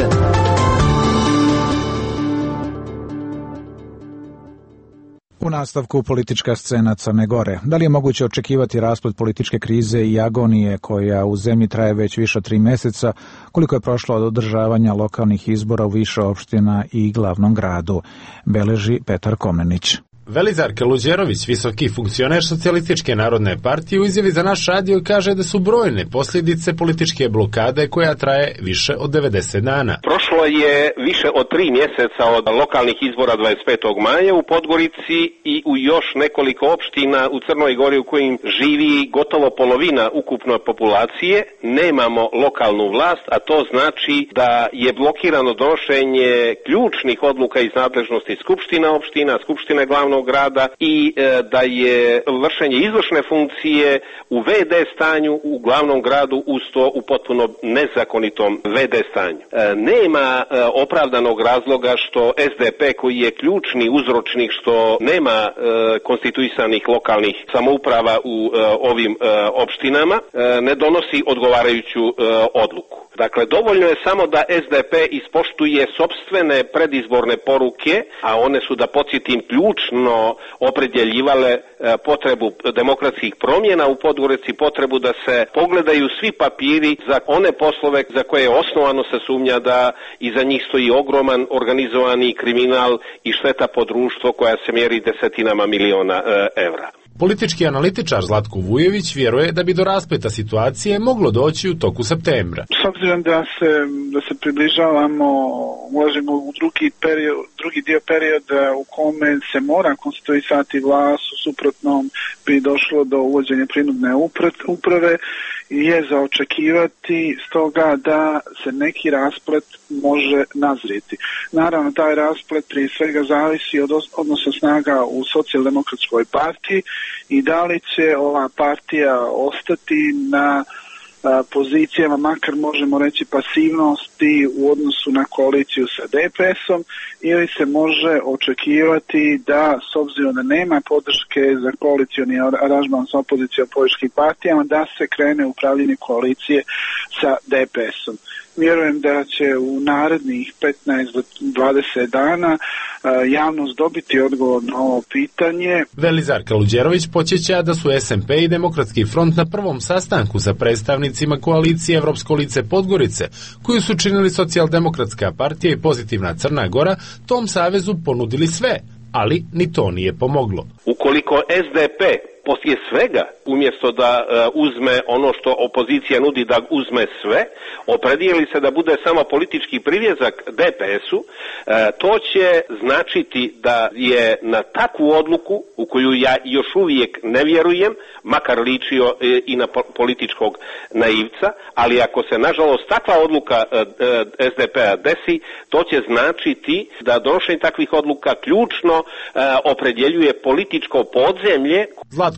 U nastavku politička scena Crne Gore. Da li je moguće očekivati rasplet političke krize i agonije koja u zemlji traje već više od tri meseca, koliko je prošlo od održavanja lokalnih izbora u više opština i glavnom gradu, beleži Petar Komnenić. Velizar Kaluđerović, visoki funkcioner Socijalističke narodne partije, u izjavi za naš radio kaže da su brojne posljedice političke blokade koja traje više od devedeset dana. Prošlo je više od tri mjeseca od lokalnih izbora dvadeset petog maja u Podgorici i u još nekoliko opština u Crnoj Gori u kojim živi gotovo polovina ukupne populacije. Nemamo lokalnu vlast, a to znači da je blokirano donošenje ključnih odluka iz nadležnosti skupština opština, skupštine glavnog grada i e, da je vršenje izvršne funkcije u ve de stanju u glavnom gradu, uz to u potpuno nezakonitom ve de stanju. E, nema e, opravdanog razloga što es de pe, koji je ključni uzročnik što nema e, konstituisanih lokalnih samouprava u e, ovim e, opštinama, e, ne donosi odgovarajuću e, odluku. Dakle, dovoljno je samo da es de pe ispoštuje sopstvene predizborne poruke, a one su, da podsjetim, ključno opredjeljivale potrebu demokratskih promjena u Podgorici, potrebu da se pogledaju svi papiri za one poslove za koje je osnovano se sumnja da iza njih stoji ogroman organizovani kriminal i šteta po društvo koja se mjeri desetinama miliona evra. Politički analitičar Zlatko Vujević vjeruje da bi do raspleta situacije moglo doći u toku septembra. S obzirom da se, da se približavamo, ulazimo u drugi, period, drugi dio perioda u kome se mora konstituisati vlast, u suprotnom bi došlo do uvođenja prinudne uprave, je za očekivati stoga da se neki rasplet može nazrijeti. Naravno, taj rasplet prije svega zavisi od odnosa snaga u socijaldemokratskoj partiji i da li će ova partija ostati na a, pozicijama, makar možemo reći pasivnosti u odnosu na koaliciju sa de pe esom, ili se može očekivati da, s obzirom da nema podrške za koalicioni aranžman sa opozicijom političkim partijama, da se krene u upravljanje koalicije sa de pe esom. Vjerujem da će u narednih petnaest do dvadeset dana javnost dobiti odgovor na ovo pitanje. Velizar Kaluđerović podsjeća da su es em pe i Demokratski front na prvom sastanku sa predstavnicima koalicije Evropsko lice Podgorice, koju su činili Socijaldemokratska partija i Pozitivna Crna Gora, tom savezu ponudili sve, ali ni to nije pomoglo. Ukoliko es de pe poslije svega, umjesto da uh, uzme ono što opozicija nudi, da uzme sve, opredijeli se da bude samo politički privjezak de pe esu, uh, to će značiti da je na takvu odluku, u koju ja još uvijek ne vjerujem, makar ličio uh, i na po- političkog naivca, ali ako se nažalost takva odluka uh, uh, es de pe-a desi, to će značiti da donošenje takvih odluka ključno uh, opredjeljuje političko podzemlje. Zlatko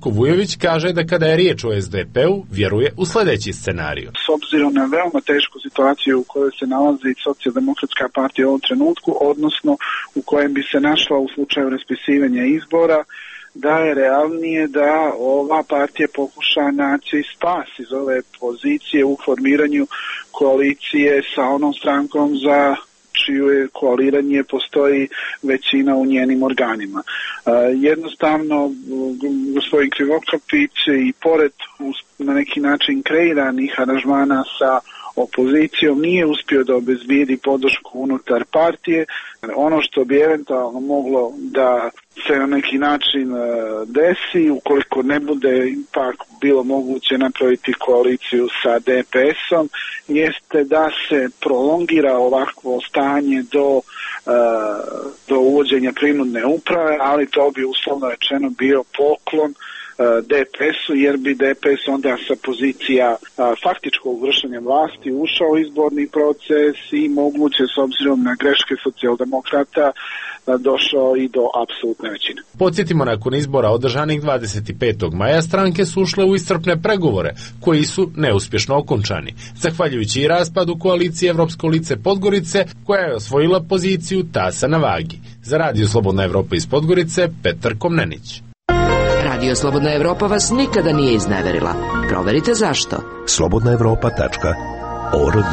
Ratko Vujović kaže da kada je riječ o es de pe-u, vjeruje u sljedeći scenariju. S obzirom na veoma tešku situaciju u kojoj se nalazi Socijaldemokratska partija u ovom trenutku, odnosno u kojem bi se našla u slučaju raspisivanja izbora, da je realnije da ova partija pokuša naći spas iz ove pozicije u formiranju koalicije sa onom strankom za čiju je koaliranje postoji većina u njenim organima. E, jednostavno, gospodin Krivokapić i pored na neki način kreiranih aranžmana sa opozicijom nije uspio da obezbijedi podršku unutar partije. Ono što bi eventualno moglo da se na neki način desi, ukoliko ne bude ipak bilo moguće napraviti koaliciju sa de pe esom, jeste da se prolongira ovakvo stanje do, do uvođenja prinudne uprave, ali to bi uslovno rečeno bio poklon de pe esu, jer bi de pe es onda sa pozicija a, faktičkog vršenja vlasti ušao u izborni proces i moguće s obzirom na greške socijaldemokrata a, došao i do apsolutne većine. Podsjetimo, nakon izbora održanih dvadeset petog maja stranke su ušle u iscrpne pregovore koji su neuspješno okončani, zahvaljujući i raspadu koalicije Evropsko lice Podgorice koja je osvojila poziciju tasa na vagi. Za Radio Slobodna Evropa iz Podgorice, Petar Komnenić. Radio Slobodna Evropa vas nikada nije izneverila. Proverite zašto. slobodna evropa tačka org.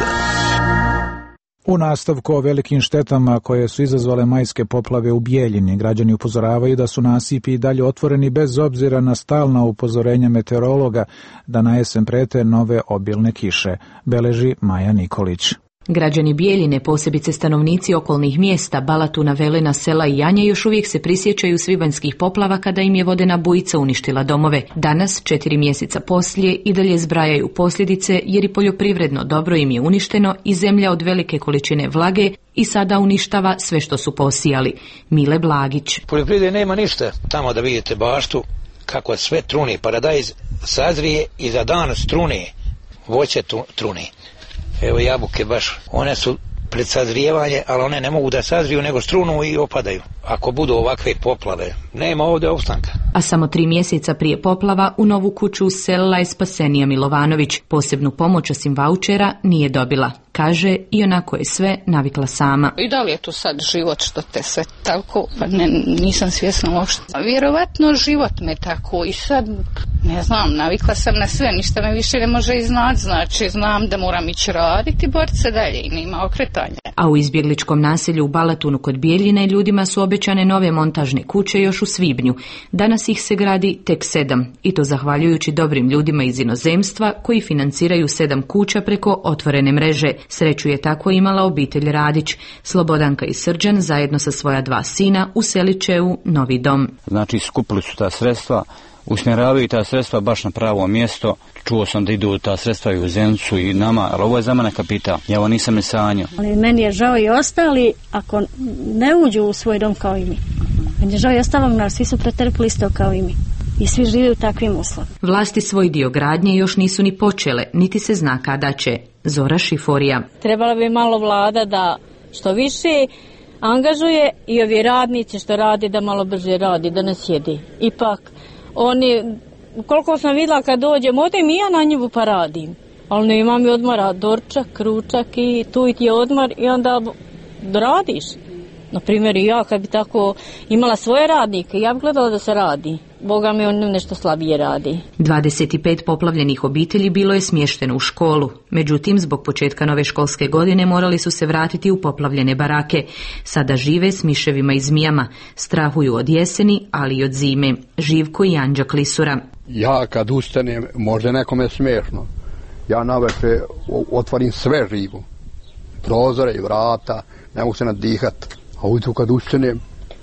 U nastavku o velikim štetama koje su izazvale majske poplave u Bijeljini, građani upozoravaju da su nasipi i dalje otvoreni bez obzira na stalna upozorenja meteorologa da na jesen prete nove obilne kiše, beleži Maja Nikolić. Građani Bijeljine, posebice stanovnici okolnih mjesta, Balatuna, Velena, Sela i Janje, još uvijek se prisjećaju svibanjskih poplava kada im je vodena bujica uništila domove. Danas, četiri mjeseca poslije, i dalje zbrajaju posljedice jer i poljoprivredno dobro im je uništeno i zemlja od velike količine vlage i sada uništava sve što su posijali. Mile Blagić. Poljoprivrede nema ništa. Tamo da vidite baštu kako sve truni, paradajz sazrije i za dan struni, voće truni. Evo jabuke baš, one su pred sazrijevanje, ali one ne mogu da sazriju nego strunu i opadaju. Ako budu ovakve poplave, nema ovdje opstanka. A samo tri mjeseca prije poplava u novu kuću uselila je Spasenija Milovanović. Posebnu pomoć osim vaučera nije dobila. Kaže, i onako je sve navikla sama. I da li je to sad život što te sve tako, pa ne, nisam svjesna uopšte. Vjerovatno život me tako i sad, ne znam, navikla sam na sve, ništa me više ne može iznad, znači znam da moram ići raditi, boriti se dalje i nema okretanja. A u izbjegličkom naselju u Balatunu kod Bijeljine ljudima su obećane nove montažne kuće još u svibnju. Danas ih se gradi tek sedam, i to zahvaljujući dobrim ljudima iz inozemstva koji financiraju sedam kuća preko otvorene mreže. Sreću je tako imala obitelj Radić. Slobodanka i Srđan zajedno sa svoja dva sina uselit će u novi dom. Znači skupili su ta sredstva, usmjeravaju ta sredstva baš na pravo mjesto. Čuo sam da idu ta sredstva i u Zencu i nama, ali ovo je za mene kapital. Ja ovo nisam ne sanjao. Ali meni je žao i ostali ako ne uđu u svoj dom kao i mi. Meni je žao i ostalog, naravno, svi su pretrpili isto kao i mi. I svi žive u takvim uslovima. Vlasti svoj dio gradnje još nisu ni počele, niti se zna kada će. Zora Šiforija. Trebala bi malo vlada da što više angažuje i ovi radnici što radi da malo brže radi, da ne sjedi. Ipak, oni, koliko sam vidjela kad dođem, odem i ja na njivu pa radim. Ali ne imam i odmora, dorčak, ručak i tu i ti je odmor i onda radiš. Naprimjer, i ja kad bi tako imala svoje radnike, ja bi gledala da se radi. Boga mi on nešto slabije radi. dvadeset pet poplavljenih obitelji bilo je smješteno u školu. Međutim, zbog početka nove školske godine morali su se vratiti u poplavljene barake. Sada žive s miševima i zmijama. Strahuju od jeseni, ali i od zime. Živko i Anđa Klisura. Ja kad ustanem, možda nekome smiješno, ja navečer otvorim sve živo. Prozore i vrata, ne mogu se nadihat. A ujutru kad ustanem,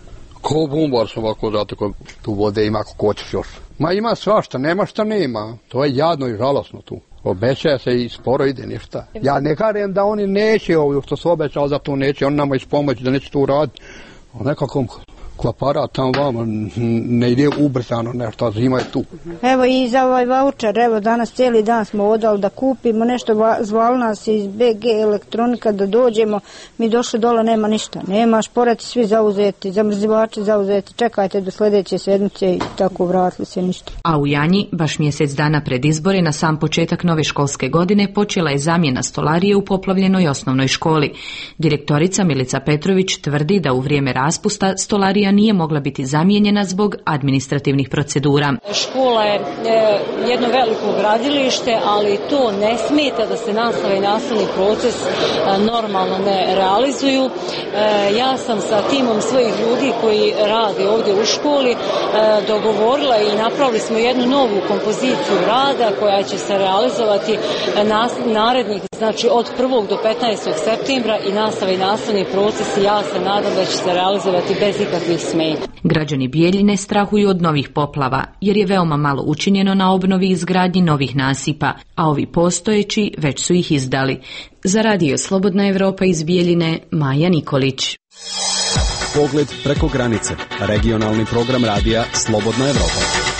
ko bumbar sam ovako, zato kad tu vode ima kako hoćeš još. Ma ima svašta, nema šta nema. To je jadno i žalosno tu. Obećaje se i sporo ide ništa. Ja ne kažem da oni neće ovo što su obećali, da to neće, on nama ispomoći da neće to uraditi. A nekako klapara tamo vamo, ne ide ubrzano nešto, zima je tu. Evo i za ovaj vaučer, evo danas cijeli dan smo odali da kupimo nešto, zvali nas iz B G elektronika da dođemo, mi došli dole, nema ništa, nema, šporati svi zauzeti, zamrzivači zauzeti, čekajte do sljedeće sedmice i tako vratili se ništa. A u Janji, baš mjesec dana pred izbore, na sam početak nove školske godine počela je zamjena stolarije u poplavljenoj osnovnoj školi. Direktorica Milica Petrović tvrdi da u vrijeme raspusta stolarija nije mogla biti zamijenjena zbog administrativnih procedura. Škola je jedno veliko gradilište, ali to ne smeta da se nastava i nastavni proces normalno ne realizuju. Ja sam sa timom svojih ljudi koji rade ovdje u školi dogovorila i napravili smo jednu novu kompoziciju rada koja će se realizovati narednih, znači od prvog do petnaestog septembra i nastava i nastavni proces i ja se nadam da će se realizovati bez ikakvih smetnji. Građani Bijeljine strahuju od novih poplava jer je veoma malo učinjeno na obnovi i izgradnji novih nasipa, a ovi postojeći već su ih izdali. Za radio Slobodna Evropa iz Bijeljine, Maja Nikolić. Pogled preko granice. Regionalni program radija Slobodna Evropa.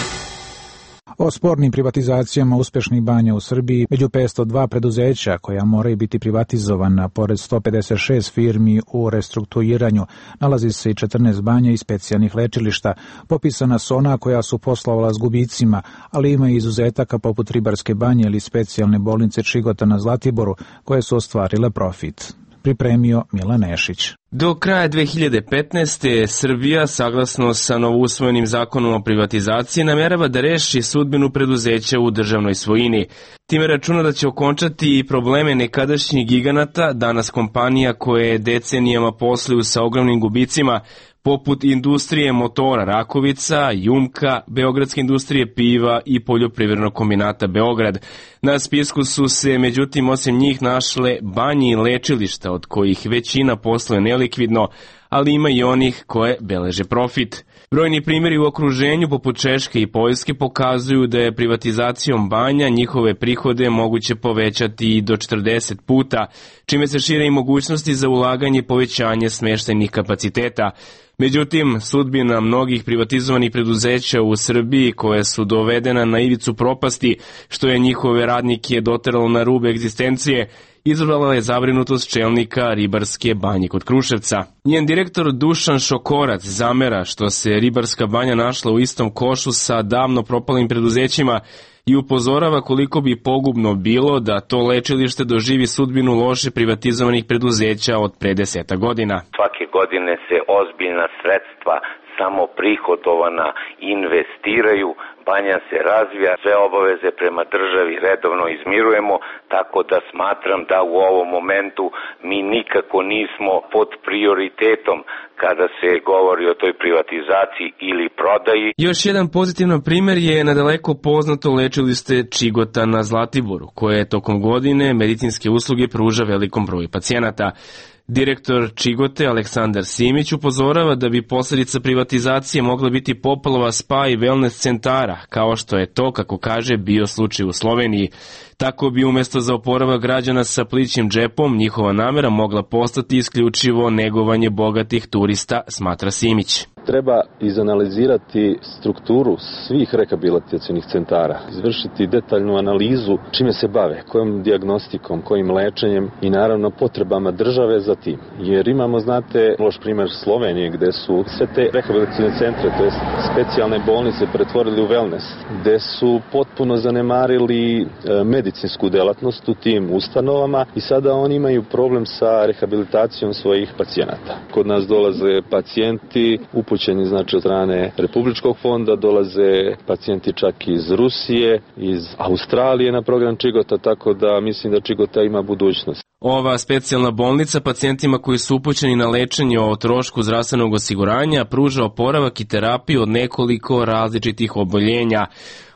O spornim privatizacijama uspješnih banja u Srbiji, među petsto dva preduzeća koja moraju biti privatizovana, pored sto pedeset šest firmi u restrukturiranju, nalazi se i četrnaest banja i specijalnih lečilišta. Popisana su ona koja su poslovala s gubicima, ali ima i izuzetaka poput Ribarske banje ili specijalne bolnice Čigota na Zlatiboru, koje su ostvarile profit. Pripremio Milan Nešić. Do kraja dve hiljade petnaeste. Srbija, saglasno sa novousvojenim zakonom o privatizaciji, namjerava da reši sudbinu preduzeća u državnoj svojini. Time računa da će okončati i probleme nekadašnjih giganata, danas kompanija koje decenijama posluju sa ogromnim gubicima, poput industrije motora Rakovica, Jumka, Beogradske industrije piva i poljoprivrednog kombinata Beograd. Na spisku su se, međutim, osim njih našle banje i lečilišta, od kojih većina posluje nelikvidno, ali ima i onih koje beleže profit. Brojni primjeri u okruženju poput Češke i Poljske pokazuju da je privatizacijom banja njihove prihode moguće povećati i do četrdeset puta, čime se šire i mogućnosti za ulaganje i povećanje smještajnih kapaciteta. Međutim, sudbina mnogih privatizovanih preduzeća u Srbiji koje su dovedena na ivicu propasti, što je njihove radnike doteralo na rub egzistencije, izazvala je zabrinutost čelnika Ribarske banje kod Kruševca. Njen direktor Dušan Šokorac zamera što se Ribarska banja našla u istom košu sa davno propalim preduzećima i upozorava koliko bi pogubno bilo da to lečilište doživi sudbinu loše privatizovanih preduzeća od pre deseta godina. Svake godine se ozbiljna sredstva samo prihodovana investiraju, banja se razvija, sve obaveze prema državi redovno izmirujemo, tako da smatram da u ovom momentu mi nikako nismo pod prioritetom kada se govori o toj privatizaciji ili prodaji. Još jedan pozitivan primjer je nadaleko poznato lečilište Čigota na Zlatiboru, koje tokom godine medicinske usluge pruža velikom broju pacijenata. Direktor Čigote Aleksandar Simić upozorava da bi posljedica privatizacije mogla biti poplava spa i wellness centara, kao što je to, kako kaže, bio slučaj u Sloveniji. Tako bi umjesto za oporavak građana sa plićim džepom njihova namjera mogla postati isključivo negovanje bogatih turista, smatra Simić. Treba izanalizirati strukturu svih rehabilitacionih centara, izvršiti detaljnu analizu čime se bave, kojom dijagnostikom, kojim lečenjem i naravno potrebama države za tim. Jer imamo, znate, loš primjer Slovenije gdje su sve te rehabilitacione centre, to jest specijalne bolnice, pretvorili u wellness, gdje su potpuno zanemarili medicinsku delatnost u tim ustanovama i sada oni imaju problem sa rehabilitacijom svojih pacijenata. Kod nas dolaze pacijenti upućeni, znači, od strane Republičkog fonda, dolaze pacijenti čak iz Rusije, iz Australije na program Čigota, tako da mislim da Čigota ima budućnost. Ova specijalna bolnica pacijentima koji su upućeni na lečenje o trošku zdravstvenog osiguranja pruža oporavak i terapiju od nekoliko različitih oboljenja.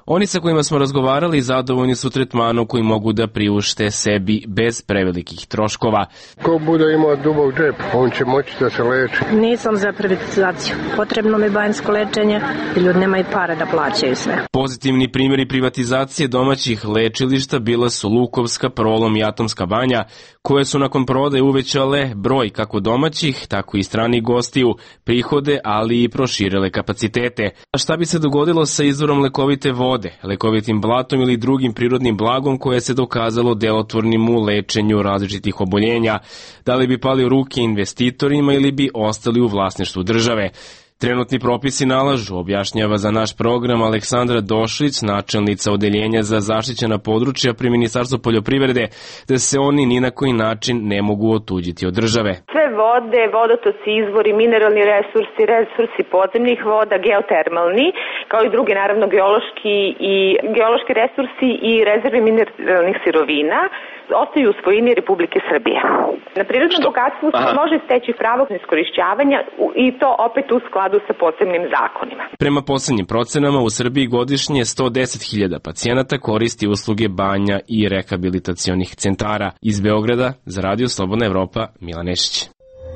Oni sa kojima smo razgovarali zadovoljni su tretmanom koji mogu da priušte sebi bez prevelikih troškova. Ko bude imao dubok džep, on će moći da se leči. Nisam za privatizaciju. Potrebno mi banjsko lečenje i ljudi nemaju para da plaćaju sve. Pozitivni primjeri privatizacije domaćih lečilišta bila su Lukovska, Prolom i Atomska banja, koje su nakon prodaje uvećale broj kako domaćih, tako i stranih gostiju, prihode, ali i proširile kapacitete. A šta bi se dogodilo sa izvorom lekovite vode, lekovitim blatom ili drugim prirodnim blagom koje se dokazalo delotvornim u lečenju različitih oboljenja? Da li bi pali u ruke investitorima ili bi ostali u vlasništvu države? Trenutni propisi nalažu, objašnjava za naš program Aleksandra Došlić, načelnica odeljenja za zaštićena područja pri Ministarstvu poljoprivrede, da se oni ni na koji način ne mogu otuđiti od države. Sve vode, vodotoci, izvori, mineralni resursi, resursi podzemnih voda, geotermalni, kao i drugi naravno geološki i geološki resursi i rezerve mineralnih sirovina ostaju u svojini Republike Srbije. Na prirodnom bogatstvu se može steći pravo na iskorišćavanja i to opet u skladu sa posebnim zakonima. Prema poslednjim procenama u Srbiji godišnje sto deset hiljada pacijenata koristi usluge banja i rehabilitacionih centara. Iz Beograda za Radio Slobodna Evropa, Milan Nešić.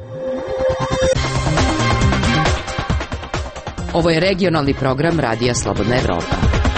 Ovo je regionalni program Radija Slobodna Evropa.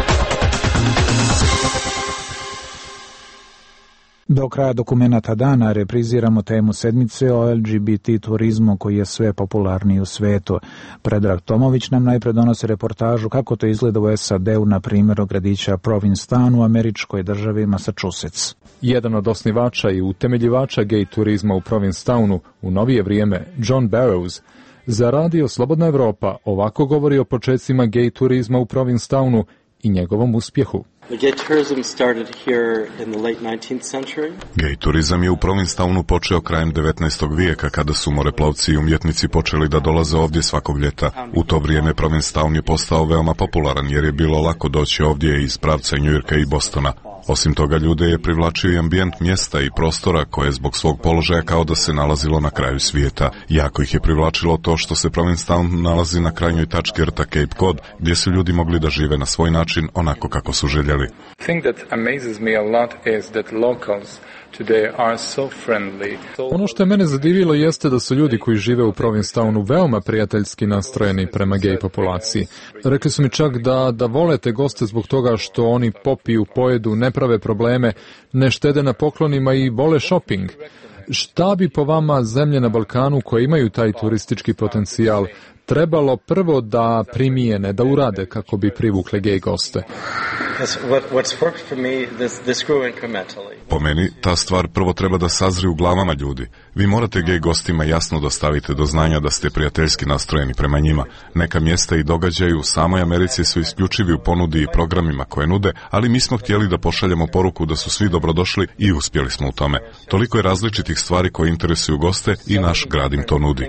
Do kraja dokumenata dana repriziramo temu sedmice o L G B T turizmu koji je sve popularniji u svetu. Predrag Tomović nam najpre donosi reportažu kako to izgleda u S A D-u na primjeru gradića Provincetown u američkoj državi Massachusetts. Jedan od osnivača i utemeljivača gej turizma u Provincetownu u novije vrijeme, John Barrows, za Radio Slobodna Evropa ovako govori o počecima gej turizma u Provincetownu i njegovom uspjehu. Gej turizam je u Provincetownu počeo krajem devetnaestog vijeka kada su moreplavci i umjetnici počeli da dolaze ovdje svakog ljeta. U to vrijeme Provincetown je postao veoma popularan jer je bilo lako doći ovdje iz pravca Njujorka i Bostona. Osim toga, ljude je privlačio i ambijent mjesta i prostora koje zbog svog položaja kao da se nalazilo na kraju svijeta. Jako ih je privlačilo to što se Provincetown nalazi na krajnjoj tački rta Cape Cod, gdje su ljudi mogli da žive na svoj način onako kako su željeli. Ono što je mene zadivilo jeste da su ljudi koji žive u Provincetownu veoma prijateljski nastrojeni prema gej populaciji. Rekli su mi čak da, da vole te goste zbog toga što oni popiju, pojedu, ne prave probleme, ne štede na poklonima i vole shopping. Šta bi po vama zemlje na Balkanu koje imaju taj turistički potencijal trebalo prvo da primijene, da urade kako bi privukle gej goste? Po meni, ta stvar prvo treba da sazri u glavama ljudi. Vi morate gej gostima jasno dostavite do znanja da ste prijateljski nastrojeni prema njima. Neka mjesta i događaji u samoj Americi su isključivi u ponudi i programima koje nude, ali mi smo htjeli da pošaljemo poruku da su svi dobrodošli i uspjeli smo u tome. Toliko je različitih stvari koje interesuju goste i naš grad im to nudi.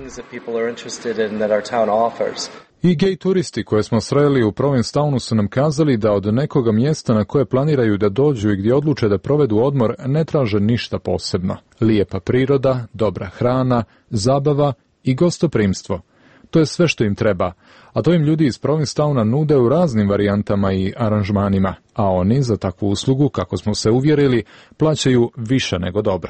I gej turisti koje smo sreli u Provincetownu su nam kazali da od nekoga mjesta na koje planiraju da dođu i gdje odluče da provedu odmor ne traže ništa posebno. Lijepa priroda, dobra hrana, zabava i gostoprimstvo. To je sve što im treba, a to im ljudi iz Provincetowna nude u raznim varijantama i aranžmanima, a oni za takvu uslugu, kako smo se uvjerili, plaćaju više nego dobro.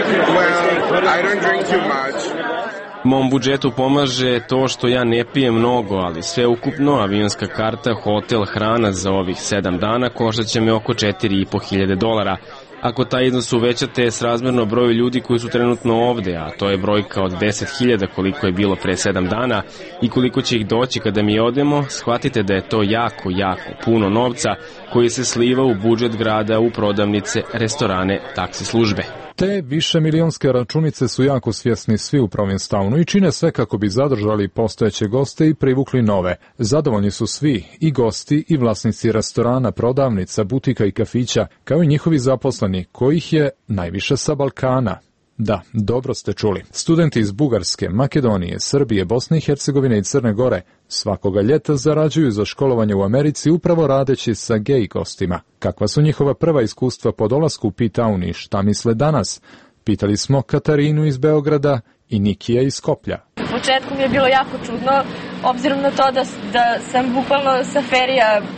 Mom budžetu pomaže to što ja ne pijem mnogo, ali sve ukupno, avionska karta, hotel, hrana za ovih sedam dana koštat će me oko četiri i po hiljade dolara. Ako taj iznos uvećate s razmjerno broju ljudi koji su trenutno ovde, a to je brojka od deset hiljada koliko je bilo pre sedam dana i koliko će ih doći kada mi odemo, shvatite da je to jako, jako puno novca koji se sliva u budžet grada, u prodavnice, restorane, taksi službe. Te više milionske računice su jako svjesni svi u Provincetownu i čine sve kako bi zadržali postojeće goste i privukli nove. Zadovoljni su svi, i gosti i vlasnici restorana, prodavnica, butika i kafića, kao i njihovi zaposleni, kojih je najviše sa Balkana. Da, dobro ste čuli. Studenti iz Bugarske, Makedonije, Srbije, Bosne i Hercegovine i Crne Gore svakoga ljeta zarađuju za školovanje u Americi upravo radeći sa gej gostima. Kakva su njihova prva iskustva po dolasku u P-Town i šta misle danas? Pitali smo Katarinu iz Beograda i Nikija iz Skoplja. U početku mi je bilo jako čudno, obzirom na to da, da sam bukvalno sa ferija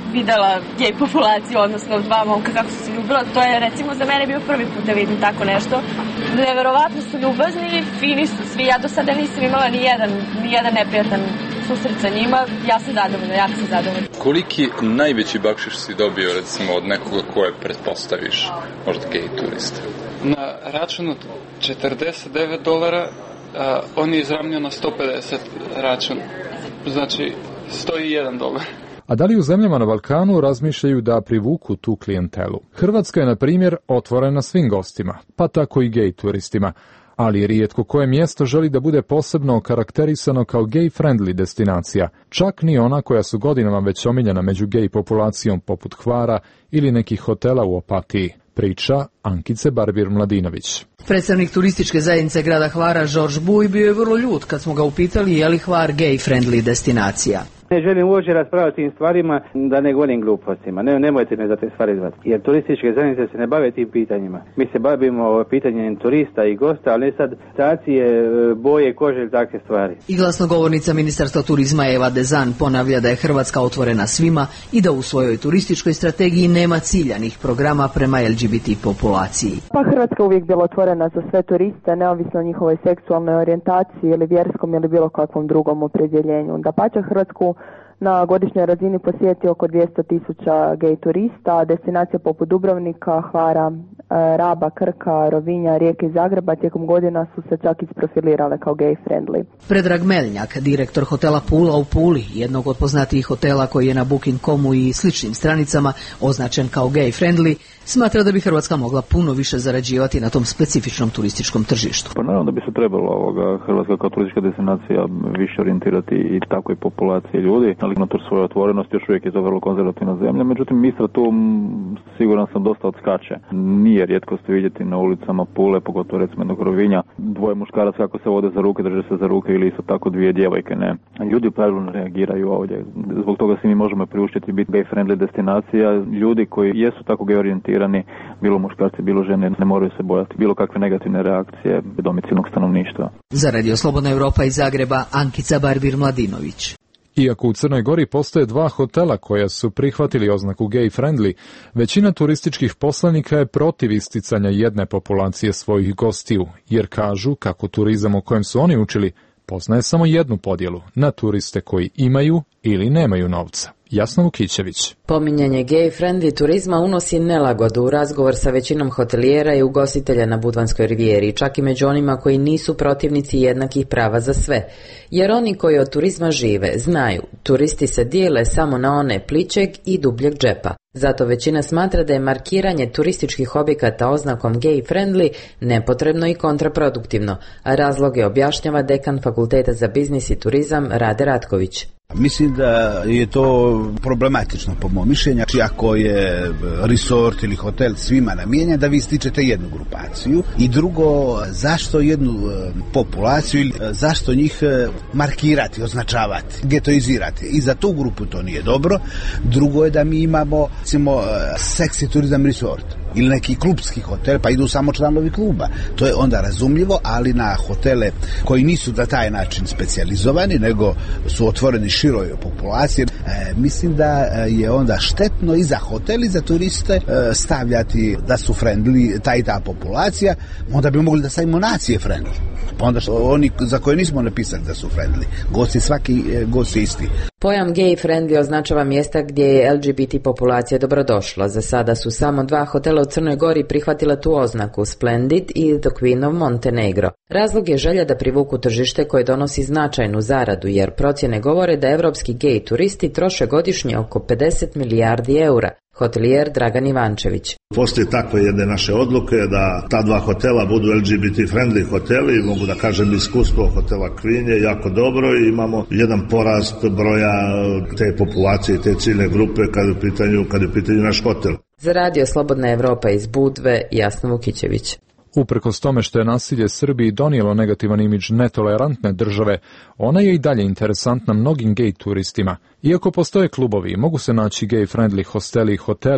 videla gej populaciju, odnosno dva momka kako su se ljubila. To je recimo za mene bio prvi put da vidim tako nešto. Neverovatno su ljubazni, fini su svi. Ja do sada nisam imala ni jedan, ni jedan neprijatan susret sa njima. Ja sam zadovoljna, ja sam zadovoljna. Koliki najveći bakšiš si dobio recimo od nekoga koje pretpostaviš možda gej turista? Na račun od četrdeset devet dolara a, on je izravnio na sto pedeset račun. Znači sto jedan dolar. A da li u zemljama na Balkanu razmišljaju da privuku tu klijentelu? Hrvatska je, na primjer, otvorena svim gostima, pa tako i gej turistima, ali rijetko koje mjesto želi da bude posebno karakterisano kao gay-friendly destinacija, čak ni ona koja su godinama već omiljena među gej populacijom poput Hvara ili nekih hotela u Opatiji, priča Ankice Barbir-Mladinović. Predstavnik turističke zajednice grada Hvara Žorž Buj bio je vrlo ljut kad smo ga upitali je li Hvar gay-friendly destinacija. Ne želim uopće raspravljati tim stvarima, da ne govorim glupostima. Ne, nemojte me za te stvari zvati. Jer turističke zajednice se ne bave tim pitanjima. Mi se bavimo pitanjem turista i gosta, ali ne sad stacije, boje, kože ili takve stvari. I glasnogovornica Ministarstva turizma Eva Dezan ponavlja da je Hrvatska otvorena svima i da u svojoj turističkoj strategiji nema ciljanih programa prema L G B T populaciji. Pa Hrvatska uvijek bila otvorena za sve turiste, neovisno o njihovoj seksualnoj orijentaciji ili vjerskom ili bilo kakvom drugom opredjeljenju. Dapače, Hrvatsku na godišnjoj razini posjeti oko dvjesto tisuća gej turista, destinacije poput Dubrovnika, Hvara, Raba, Krka, Rovinja, Rijeke i Zagreba tijekom godina su se čak isprofilirale kao gay friendly. Predrag Meljnjak, direktor hotela Pula u Puli, jednog od poznatijih hotela koji je na booking dot comu i sličnim stranicama označen kao gay friendly, smatra da bi Hrvatska mogla puno više zarađivati na tom specifičnom turističkom tržištu. Pa naravno da bi se trebalo ovoga, Hrvatska kao turistička destinacija više orijentirati i takvoj populaciji ljudi, ali na to svoje otvorenosti još uvijek je to vrlo konzervativna zemlja, međutim Istra tu siguran sam dosta odskače. Nije rijetko ste vidjeti na ulicama Pule, pogotovo recimo jednog Rovinja, dvoje muškaraca kako se vode za ruke, drže se za ruke ili isto tako dvije djevojke, ne. Ljudi u pravilu ne reagiraju ovdje. Zbog toga si mi možemo priuštiti biti gay friendly destinacija. Ljudi koji jesu tako gay orijentirani, bilo muškarci, bilo žene, ne moraju se bojati bilo kakve negativne reakcije domicilnog stanovništva. Za Radio Slobodna Europa iz Zagreba, Ankica Barbir-Mladinović. Iako u Crnoj Gori postoje dva hotela koja su prihvatili oznaku gay friendly, većina turističkih poslanika je protiv isticanja jedne populacije svojih gostiju, jer kažu kako turizam o kojem su oni učili poznaje samo jednu podjelu, na turiste koji imaju ili nemaju novca. Jasna Vukićević. Pominjanje gay-friendly turizma unosi nelagodu u razgovor sa većinom hotelijera i ugostitelja na Budvanskoj rivijeri, čak i među onima koji nisu protivnici jednakih prava za sve. Jer oni koji od turizma žive znaju, turisti se dijele samo na one plićeg i dubljeg džepa. Zato većina smatra da je markiranje turističkih objekata oznakom gay-friendly nepotrebno i kontraproduktivno, a razloge objašnjava dekan Fakulteta za biznis i turizam Rade Ratković. Mislim da je to problematično po mom mišljenju. Ako je resort ili hotel svima namijenjen, da vi stičete jednu grupaciju i drugo, zašto jednu populaciju ili zašto njih markirati, označavati, getoizirati. I za tu grupu to nije dobro. Drugo je da mi imamo, recimo, seksi turizam resort ili neki klubski hotel, pa idu samo članovi kluba. To je onda razumljivo, ali na hotele koji nisu na taj način specijalizovani, nego su otvoreni široj populaciji, e, mislim da je onda štetno i za hotel i za turiste e, stavljati da su friendly ta i ta populacija, onda bi mogli da stavimo nacije friendly. Pa onda što oni za koje nismo napisali da su friendly. Gosti, svaki e, gost je isti. Pojam gay-friendly označava mjesta gdje je L G B T populacija dobrodošla. Za sada su samo dva hotela u Crnoj Gori prihvatila tu oznaku, Splendid i The Queen of Montenegro. Razlog je želja da privuku tržište koje donosi značajnu zaradu, jer procjene govore da evropski gej turisti troše godišnje oko pedeset milijardi eura. Hotelijer Dragan Ivančević. Postoje takve jedne naše odluke da ta dva hotela budu L G B T friendly hoteli, mogu da kažem iskustvo hotela Queen je jako dobro i imamo jedan porast broja te populacije, te ciljne grupe kad je u pitanju, kad je u pitanju naš hotel. Za Radio Slobodna Evropa iz Budve, Jasna Vukićević. Uprkos tome što je nasilje Srbiji donijelo negativan imidž netolerantne države, ona je i dalje interesantna mnogim gej turistima. Iako postoje klubovi, mogu se naći gay-friendly hosteli i hoteli.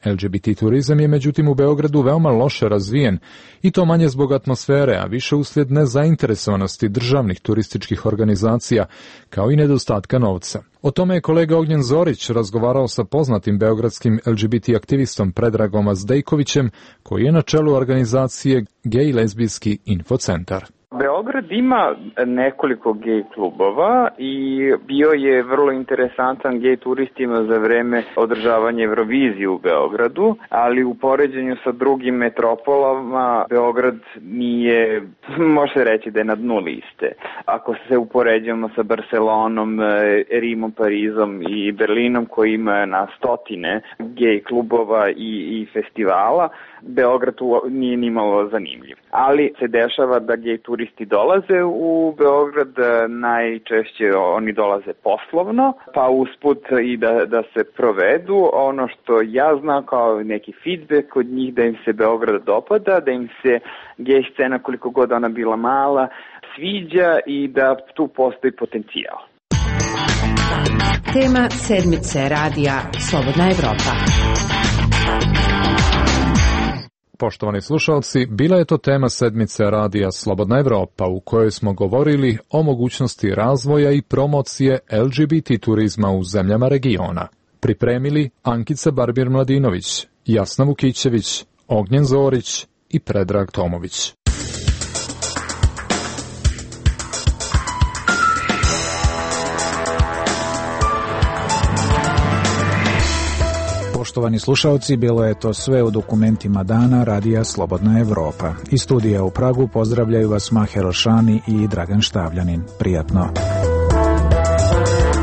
L G B T turizam je međutim u Beogradu veoma loše razvijen i to manje zbog atmosfere, a više uslijed nezainteresovanosti državnih turističkih organizacija, kao i nedostatka novca. O tome je kolega Ognjen Zorić razgovarao sa poznatim beogradskim L G B T aktivistom Predragom Azdejkovićem, koji je na čelu organizacije Gej lezbijski infocentar. Beograd ima nekoliko gej klubova i bio je vrlo interesantan gej turistima za vreme održavanja Eurovizije u Beogradu, ali u poređenju sa drugim metropolama Beograd nije, može se reći da je na dnu liste. Ako se upoređujemo sa Barcelonom, Rimom, Parizom i Berlinom koji ima na stotine gej klubova i, i festivala, Beograd nije nimalo zanimljiv. Ali se dešava da gej turisti dolaze u Beograd, najčešće oni dolaze poslovno, pa usput i da, da se provedu. Ono što ja znam kao neki feedback od njih da im se Beograd dopada, da im se gej scena koliko god ona bila mala sviđa i da tu postoji potencijal. Tema sedmice radija Slobodna Evropa. Poštovani slušalci, bila je to tema sedmice radija Slobodna Evropa u kojoj smo govorili o mogućnosti razvoja i promocije L G B T turizma u zemljama regiona. Pripremili Ankica Barbir-Mladinović, Jasna Vukićević, Ognjen Zorić i Predrag Tomović. Poštovani slušalci, bilo je to sve u dokumentima dana radija Slobodna Evropa. Iz studija u Pragu pozdravljaju vas Maher Elšani i Dragan Štavljanin. Prijatno.